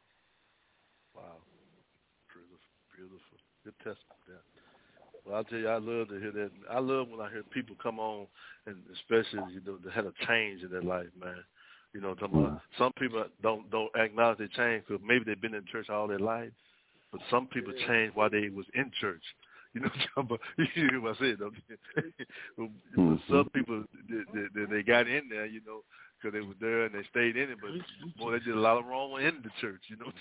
Wow. Beautiful. Beautiful. Good testament there. Well, I'll tell you, I love to hear that. I love when I hear people come on, and especially, you know, they had a change in their life, man. You know, talking about, some people don't don't acknowledge they changed because maybe they've been in church all their life, but some people changed while they was in church. You know, but you hear what I said, don't you? mm-hmm. Some people they, they, they got in there, you know, because they were there and they stayed in it, but boy, they did a lot of wrong in the church. You know,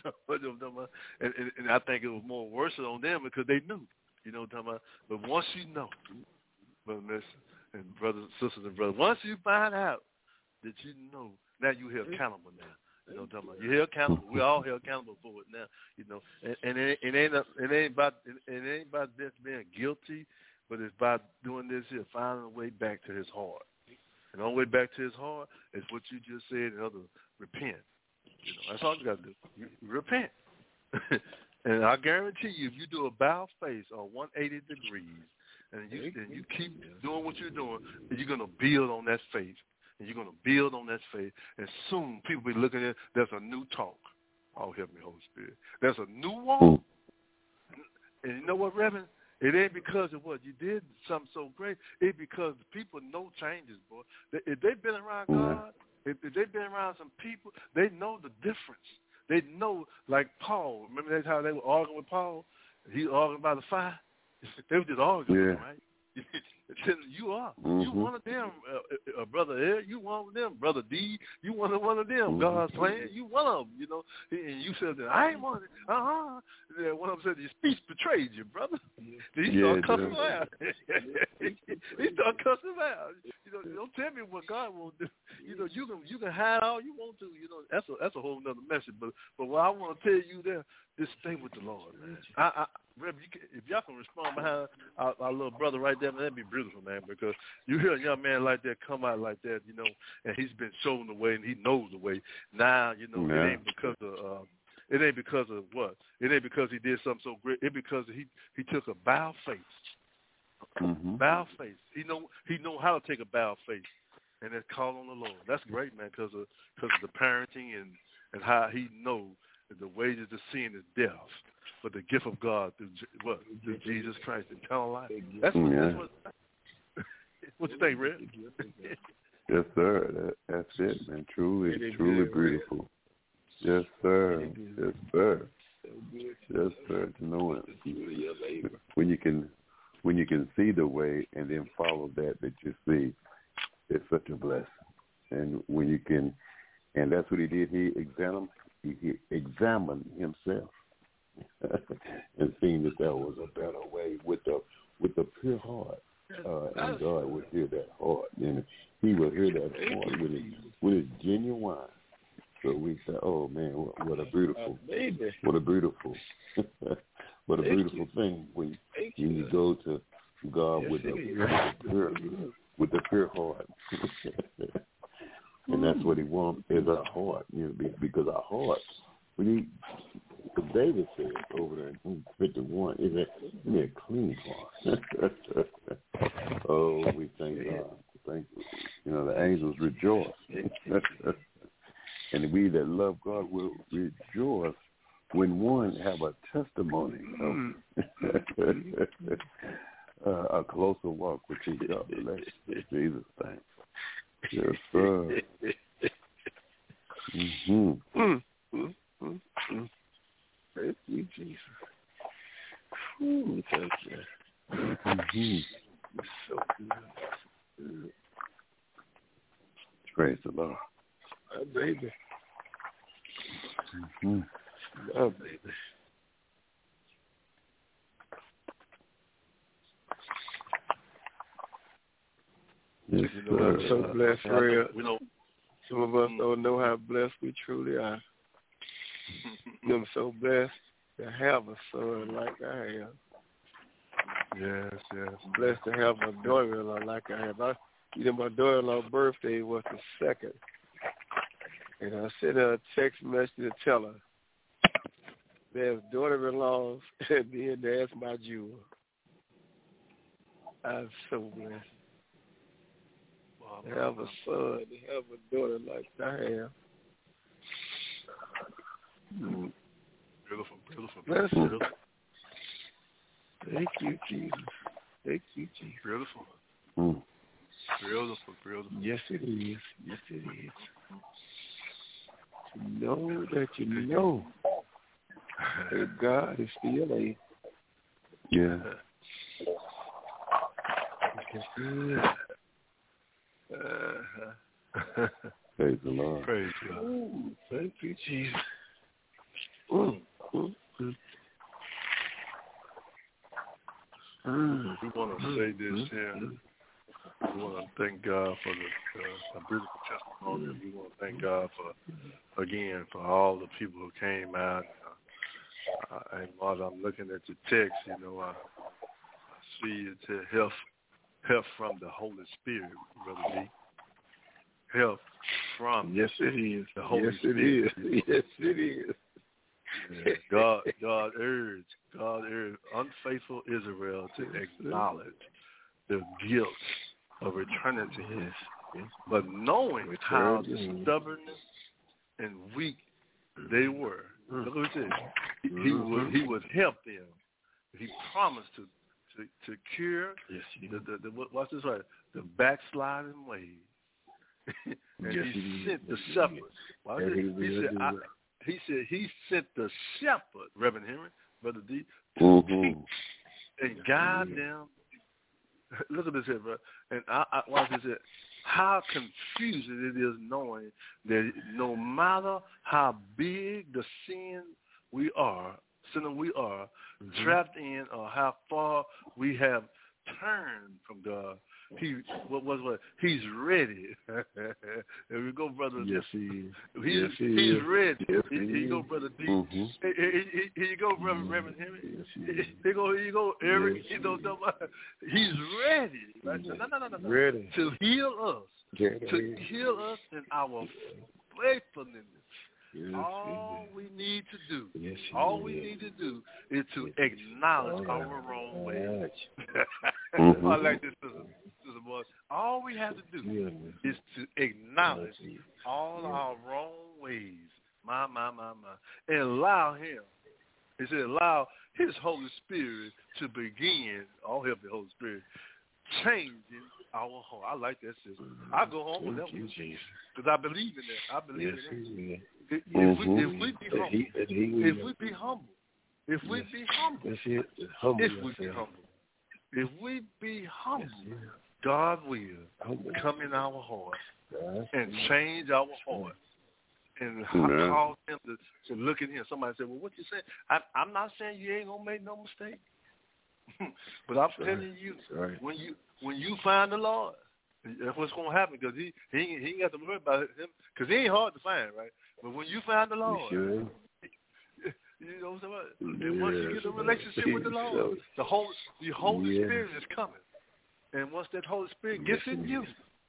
and, and, and I think it was more worse on them because they knew. You know what I'm talking about? But once you know, brothers and brothers and sisters and brothers, once you find out that you know, now you held accountable now. You know what I'm talking about? You're held accountable. We all held accountable for it now. You know, and, and it, it ain't a, it ain't about it, it ain't about this being guilty, but it's about doing this here, finding a way back to his heart. And the only way back to his heart is what you just said. In other, repent. You know, that's all you got to do. You, repent. And I guarantee you, if you do a bow face on one hundred eighty degrees, and you and you keep doing what you're doing, you're gonna build on that faith. And you're going to build on that faith, and soon people will be looking at, there's a new talk. Oh, help me, Holy Spirit. There's a new walk. And you know what, Reverend? It ain't because of what you did, something so great. It's because people know changes, boy. If they've been around God, if, if they've been around some people, they know the difference. They know, like Paul. Remember that's how they were arguing with Paul? He was arguing by the fire. They were just arguing, yeah. Right? You are. Mm-hmm. You one of them, uh, uh, Brother Ed. You one of them, Brother D. You one of one of them. Mm-hmm. God's plan. You one of them. You know. And you said that I ain't one of them. Uh huh. And one of them said your speech betrayed you, brother. Yeah. He started yeah, cussing out. He started cussing out. You know, don't tell me what God won't do. You know, you can you can hide all you want to. You know, that's a that's a whole nother message. But but what I want to tell you there, just stay with the Lord, man. I, I Reverend, you can, if y'all can respond behind our, our little brother right there, man, that'd be beautiful, man, because you hear a young man like that come out like that, you know, and he's been shown the way and he knows the way. Now, you know, yeah. it ain't because of uh, it ain't because of what? It ain't because he did something so great. It because he he took a bow face, mm-hmm. bow face. He know he know how to take a bow face, and then call on the Lord. That's great, man, because of because of the parenting and and how he knows that the wages of sin is death. But the gift of God through what? Through Jesus Christ, eternal life. That's what. Yeah. That's what, what you think, Red? Yes, sir. That, that's it, man. Truly, truly beautiful. Yes, sir. Yes, sir. Yes, sir. To know it. When you can, when you can see the way and then follow that that you see, it's such a blessing. And when you can, and that's what he did. He examined. He, he examined himself. And seeing that there was a better way with the with the pure heart, uh, and God would hear that heart, and He would hear that heart with His with His genuine. So we say, "Oh man, what, what a beautiful, what a beautiful, what a beautiful thing when when you go to God with the, with the pure with the pure heart." And that's what He wants is our heart, you know, because our heart. We need, as David said over there in fifty-one, is a, a clean heart. Oh, we thank God. Thank you. You know, the angels rejoice. And we that love God will rejoice when one have a testimony of, uh, a closer walk with you, God bless. In Jesus' name. Yes, sir. Mm-hmm. Mm, mm, mm, mm. Thank you, Jesus. Ooh, thank you. Mm-hmm. So good. Praise the Lord. My baby. Mm-hmm. My baby. Yes, you know, I'm so blessed, Fred. We know. Some of us don't know how blessed we truly are. I'm so blessed to have a son like I have. Yes, yes. Blessed to have a daughter-in-law like I have. I, you know, my daughter-in-law's birthday was the second. And I sent her a text message to tell her there's daughter-in-laws and then there's my jewel. I'm so blessed. To have a son, to have a daughter like I have. Mm. Beautiful, beautiful, Bless beautiful. Thank you, Jesus. Thank you, Jesus. Beautiful. Mm. Beautiful, beautiful. Yes, it is. Yes, it is. To know that you know that God is still a. Yeah. It's good. Uh-huh. Praise the Lord. Praise God. Ooh, thank you, Jesus. Mm, mm, mm. Mm, We want to mm, say this mm, here. Mm. We want to thank God for the, uh, the beautiful testimony. We want to thank God for, again, for all the people who came out. Uh, and while I'm looking at the text, you know, I, I see it said help, help from the Holy Spirit, Brother D. Help from Yes, it is. the Holy yes, Spirit. it is. Yes, it is. Yeah. God, God urged, God urged unfaithful Israel to acknowledge the guilt of returning to Him, Yes. but knowing Return how to Him. stubbornness and weak they were. Mm. Look what it says. He, he Mm-hmm. would he would help them. He promised to to, to cure Yes, he the, the, the what's this right the backsliding ways. And yes, he, he sent yes, the shepherd. Well, and he, he, he will said, do I, it. he said he sent the shepherd, Reverend Henry, Brother D, to Mm-hmm. teach and guide them. Look at this here, bro. And I, I watch this here. How confusing it is knowing that no matter how big the sin we are, sinner we are, mm-hmm. trapped in, or how far we have turned from God, He what was what He's ready. There we go, brother. Yes, he is. He, yes, he he's is. ready. Yes, he, he here you go, is. brother D. Mm-hmm. Here, here, here, here you go, Reverend, Reverend Henry. Yes, he Here is. you go, here you go, Eric. Yes, you know, he's ready. Right? No, no, no, no, no. Ready to heal us, Ready. to heal us in our faithfulness. Yes, all we need to do, yes, all we is. need to do is to acknowledge All our wrong ways. Mm-hmm. I like this, sister, sister boy. All we have to do yeah, is to acknowledge yes, all yeah. our wrong ways, my, my, my, my, and allow Him. He said, allow His Holy Spirit to begin. All help the Holy Spirit changing our heart. I like that, sister. I go home with that one because I believe in that. I believe yes, in that. He If, mm-hmm. if, we, if we be humble, he, he if we be humble, if we yes. be humble, That's it. Humble if we be yourself. humble, if we be humble, Yes, God will humble. come in our heart Yes. and change our heart and Amen. cause Him to, to look at Him. Somebody said, well, what you saying? I, I'm not saying you ain't going to make no mistake. But I'm That's telling right. you, right. when you when you find the Lord, that's what's going to happen because he, he, ain't, he ain't got to worry about Him because He ain't hard to find, right? But when you find the Lord, Sure. you know what I'm saying? And once you Yes, get a relationship with the Lord, the Holy, the Holy yes. Spirit is coming. And once that Holy Spirit gets yes, in you,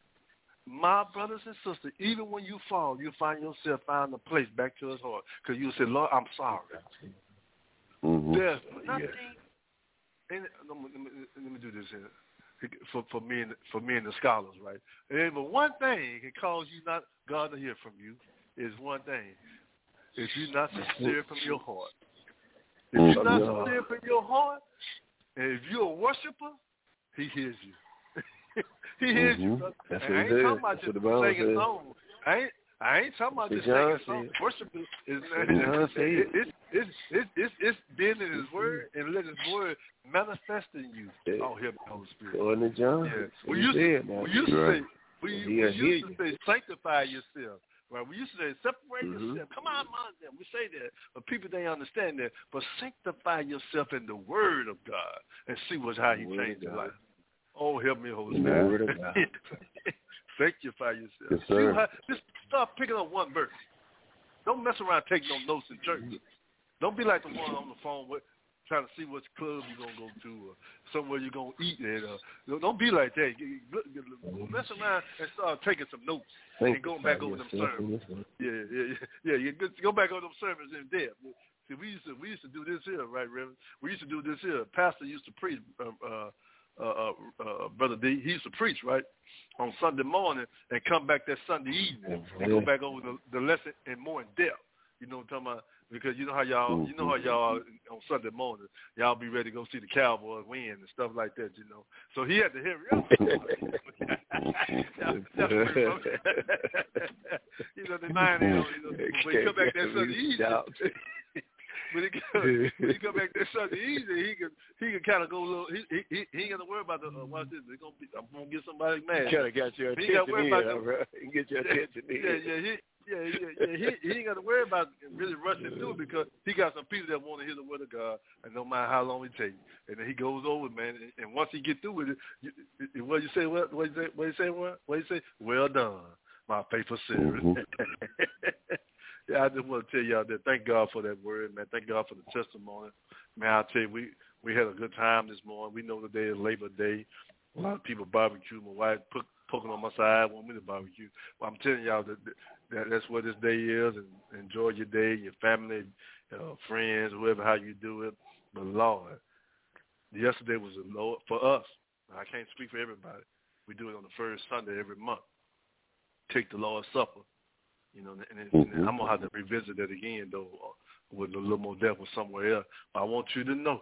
my brothers and sisters, even when you fall, you find yourself finding a place back to His heart because you say, Lord, I'm sorry. Mm-hmm. There's nothing. And let me, let me do this here for for me and for me and the scholars, right? And but one thing can cause you not God to hear from you is one thing: if you're not sincere from your heart. If you're not sincere from your heart, And if you're a worshiper, he hears you. he hears mm-hmm. you, brother. That's and what I ain't it talking is. about That's just what the singing songs. I ain't, I ain't talking about That's just what singing songs. said. Worship is, is John said. it, it's, it's, it's, it's, it's being in his word and letting his word manifest in you. Yeah. Oh, help me, Holy Spirit. According to John. Yeah. We We used, said, to, we used to right. say, we, He'll we used hear to you. say, sanctify yourself. Right, we used to say, separate mm-hmm. yourself. Come on, man. We say that, but people they understand that. But sanctify yourself in the Word of God and see what's how He changed your life. Oh, help me, Holy Spirit. The Word of God. Sanctify yourself. Yes, see sir. how, just start picking up one verse. Don't mess around taking no notes in church. Don't be like the one on the phone with trying to see which club you're going to go to or somewhere you're going to eat at. Uh, don't be like that. Mess around and start taking some notes and going back over them sermons. Yeah, yeah, yeah. yeah you go back over them sermons in depth. See, we used to we used to do this here, right, Reverend? We used to do this here. Pastor used to preach, uh, uh, uh, uh, Brother D. He used to preach, right, on Sunday morning and come back that Sunday evening and go back over the, the lesson in more in depth. You know what I'm talking about? Because you know how y'all, you know how y'all on Sunday morning, y'all be ready to go see the Cowboys win and stuff like that, you know. So he had to hurry up. you know, the nine, you know, when he come back that Sunday evening, when he come, when he come back that Sunday evening, he can he can kind of go a little. He he he, he ain't got to worry about the uh, watch this. They gonna be, I'm gonna get somebody mad. Kind of got your attention. He got to worry about the, he get your attention. Yeah, yeah, he. Yeah, yeah, yeah. He, he ain't got to worry about really rushing through it because he got some people that want to hear the word of God, and no matter how long it takes, and then he goes over, man. And, and once he get through with it, you, what you say? What what you say? What you say? What what you say? Well done, my faithful servant. Mm-hmm. Yeah, I just want to tell y'all that. Thank God for that word, man. Thank God for the testimony, man. I'll tell you, we we had a good time this morning. We know today is Labor Day. A lot of people barbecue. My wife put, poking on my side, want me to barbecue. Well, I'm telling y'all that. that That, that's what this day is, and enjoy your day, your family, uh, friends, whoever, how you do it. But Lord, yesterday was a Lord for us. I can't speak for everybody. We do it on the first Sunday every month. Take the Lord's Supper, you know, and, and, and I'm gonna have to revisit that again though, with a little more depth or somewhere else. But I want you to know,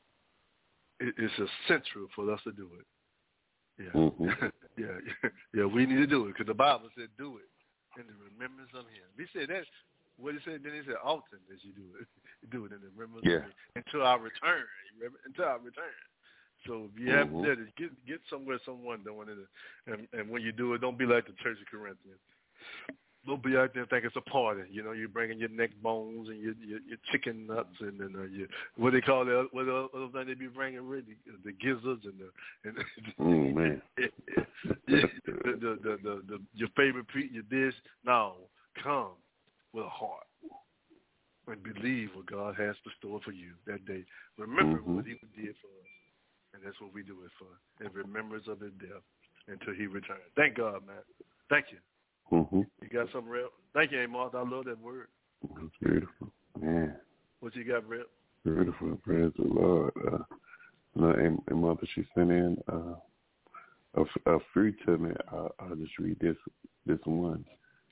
it, it's essential for us to do it. Yeah, mm-hmm. yeah, yeah. We need to do it because the Bible said, "Do it." In the remembrance of him. He said that, what he said, then he said, often as you do it. You do it in the remembrance yeah. of him. Until our return. Remember? Until our return. So if you haven't mm-hmm. said it, get get somewhere, someone doing it. And, and when you do it, don't be like the Church of Corinthians. Don't be out there thinking it's a party. You know, you're bringing your neck bones and your your, your chicken nuts and then uh, your, what they call it, what other thing they be bringing, really, the gizzards and the, and the oh, man. yeah, the, the, the, the, the, your favorite pe- your dish. No, come with a heart and believe what God has to store for you that day. Remember mm-hmm. what he did for us, and that's what we do it for, in remembrance of his death until he returns. Thank God, man. Thank you. Mm-hmm. You got something, Rep? Thank you, Amos. I love that word. That's beautiful. Man. What you got, Rep? Beautiful. Praise the Lord. Uh, no, and, and Mother, she sent in uh, a, a free to me. I'll, I'll just read this this one.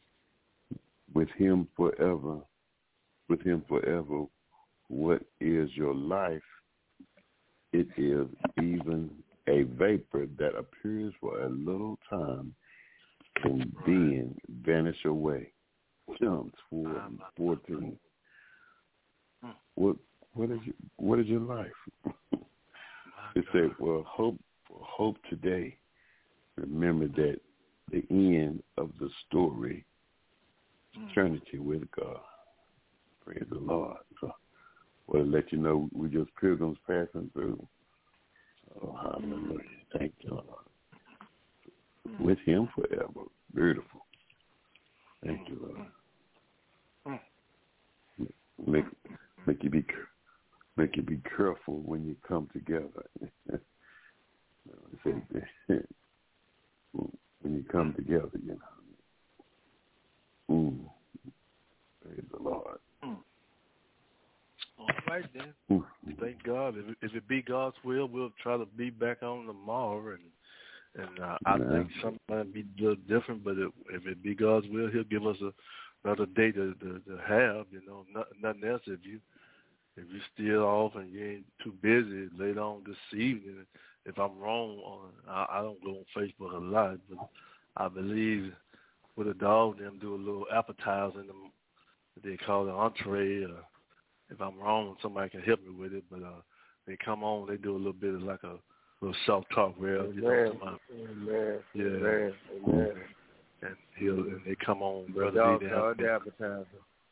With him forever, with him forever, what is your life? It is even a vapor that appears for a little time and then vanish away. Psalms fourteen. What what is your, what is your life? It said, well, hope hope today. Remember that the end of the story, eternity with God. Praise the Lord. So, well, to let you know, we just pilgrims passing through. Oh, hallelujah! Thank you, Lord. With him forever. Beautiful. Thank you, Lord. Make make you be make you be careful when you come together. When you come together, you know. Mm. Praise the Lord. Mm. All right then. Mm. Thank God. If, if it be God's will, we'll try to be back on tomorrow and. And uh, I yeah. think something might be a little different, but it, if it be God's will, he'll give us a, another day to, to, to have, you know, not, nothing else. If you if you're still off and you ain't too busy later on this evening, if I'm wrong, on I, I don't go on Facebook a lot, but I believe with a dog, them do a little appetizer in them. They call it entree. Or if I'm wrong, somebody can help me with it. But uh, they come on, they do a little bit of like a little self talk, real. You know, somebody, Amen. yeah, Amen. Amen. and he'll and they come on, Brother. brother. Dog, the appetizer.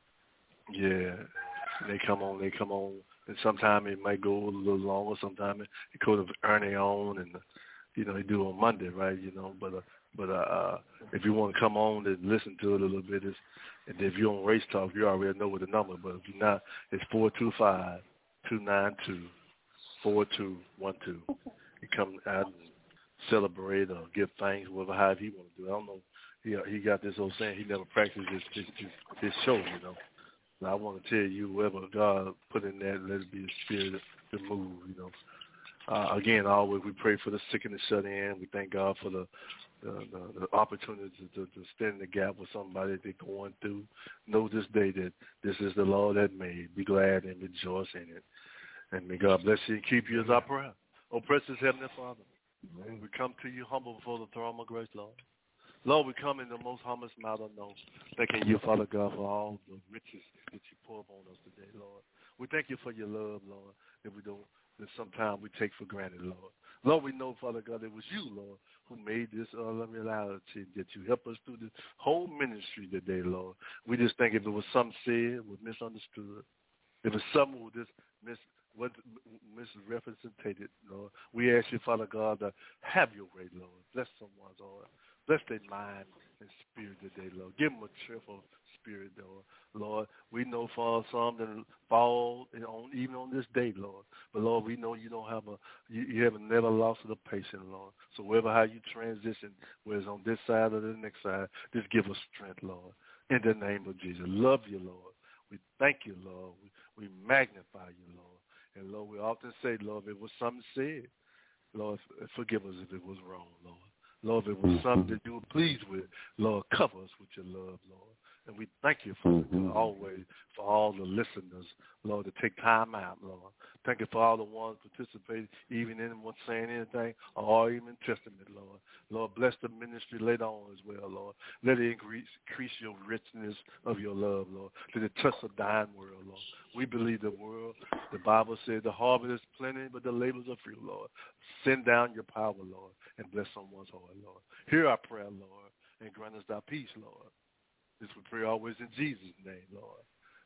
Yeah, they come on, they come on, and sometimes it might go a little longer. Sometimes it, it could have Ernie on, and you know they do it on Monday, right? You know, but uh, but uh, uh, if you want to come on and listen to it a little bit, it's, and if you're on Race Talk, you already know what the number. But if you're not, it's four two five, two nine two, four two one two. You come out and celebrate or give thanks, whatever, however he want to do. I don't know. He he got this old saying. He never practiced his his, his, his show, you know. And I want to tell you, whoever God put in there, let it be the spirit to move, you know. Uh, again, always we pray for the sick and the shut in. We thank God for the the, the, the opportunity to, to stand in the gap with somebody that they're going through. Know this day that this is the Lord that made. Be glad and rejoice in it. And may God bless you and keep you as our prayer. Oh, precious Heavenly Father, Amen. We come to you humble before the throne of grace, Lord. Lord, we come in the most humblest matter known. Thanking you, Father God, for all the riches that you pour upon us today, Lord. We thank you for your love, Lord, that we don't, that sometimes we take for granted, Lord. Lord, we know, Father God, it was you, Lord, who made this uh, reality, that you help us through this whole ministry today, Lord. We just think if it was something said, was misunderstood, if it's something was just mis what misrepresented, Lord, we ask you, Father God, to have your way, Lord. Bless someone's heart. Bless their mind and spirit today, Lord. Give them a cheerful spirit, Lord. Lord, we know for some that fall on, even on this day, Lord. But, Lord, we know you don't have a, you, you have never lost the patient, Lord. So wherever how you transition, whether it's on this side or the next side, just give us strength, Lord. In the name of Jesus. Love you, Lord. We thank you, Lord. We, we magnify you, Lord. And, Lord, we often say, Lord, if it was something said, Lord, forgive us if it was wrong, Lord. Lord, if it was something that you were pleased with, Lord, cover us with your love, Lord. And we thank you for mm-hmm. always for all the listeners, Lord, to take time out, Lord. Thank you for all the ones participating, even in one saying anything, or even testament, Lord. Lord, bless the ministry later on as well, Lord. Let it increase, increase your richness of your love, Lord. Let it touch a dying world, Lord. We believe the world, the Bible says the harvest is plenty, but the labors are few, Lord. Send down your power, Lord, and bless someone's heart, Lord. Hear our prayer, Lord, and grant us thy peace, Lord. This we pray always in Jesus' name, Lord.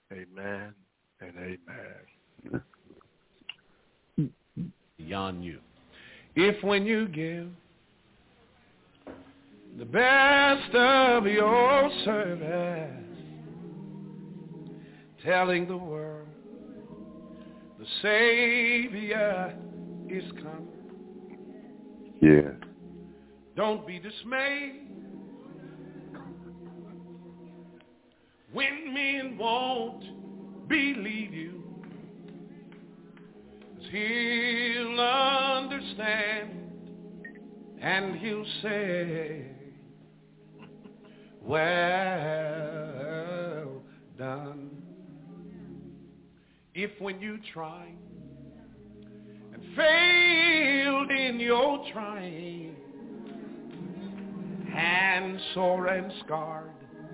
Amen and amen. Beyond you. If when you give the best of your service, telling the world the Savior is coming. Yeah. Don't be dismayed when men won't believe you, 'cause he'll understand and he'll say, well done. If when you try and failed in your trying, hands sore and scarred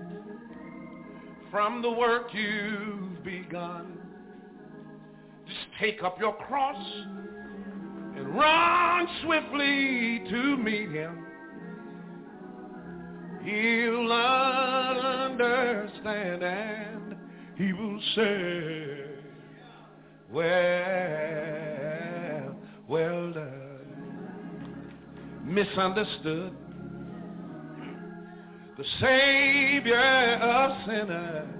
from the work you've begun, just take up your cross and run swiftly to meet him. He'll understand and he will say, well, well done. Misunderstood, the Savior of sinners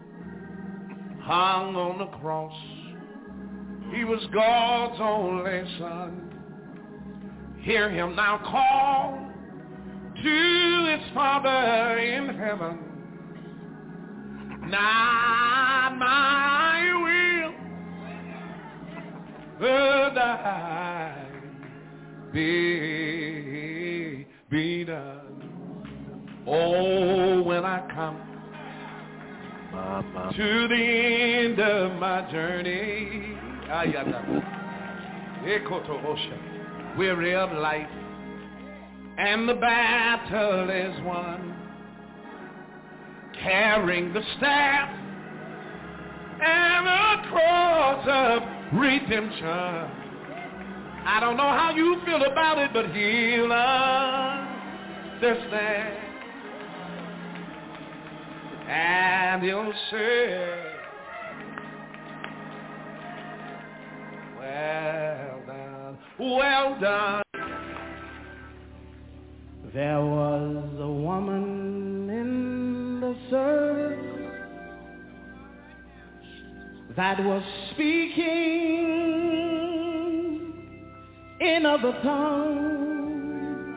hung on the cross. He was God's only Son. Hear him now call to his Father in heaven. Not my will, but thy be, be done. Oh, when I come my, my. To the end of my journey. Weary of life, and the battle is won. Carrying the staff and the cross of redemption. I don't know how you feel about it, but he'll understand. And he'll say, well done, well done. There was a woman in the service that was speaking in other tongues,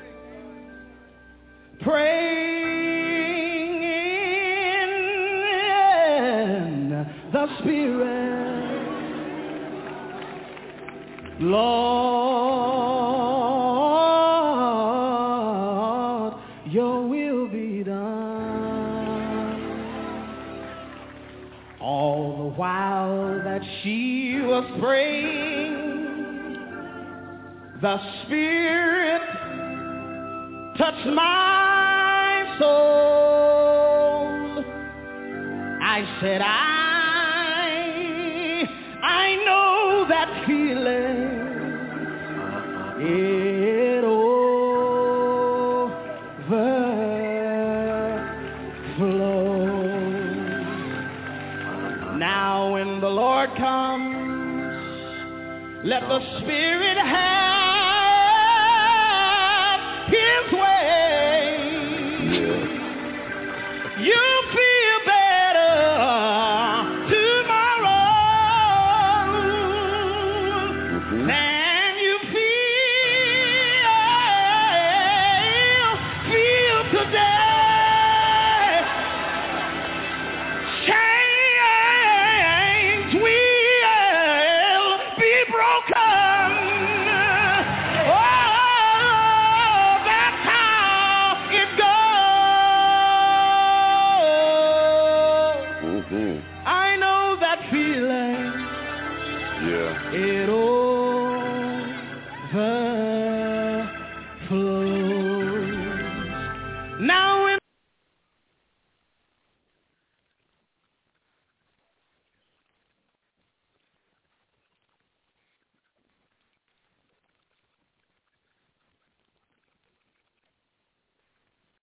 praying in the Spirit. Lord, your will be done. All the while that she was praying, the Spirit touched my soul. I said, I, I know that feeling. It overflows. Now when the Lord comes, let the Spirit have his way. You feel better tomorrow mm-hmm. than you feel, feel today. Chains will be broken. Oh, that's how it goes. Mm-hmm. I know that feeling. Yeah. It all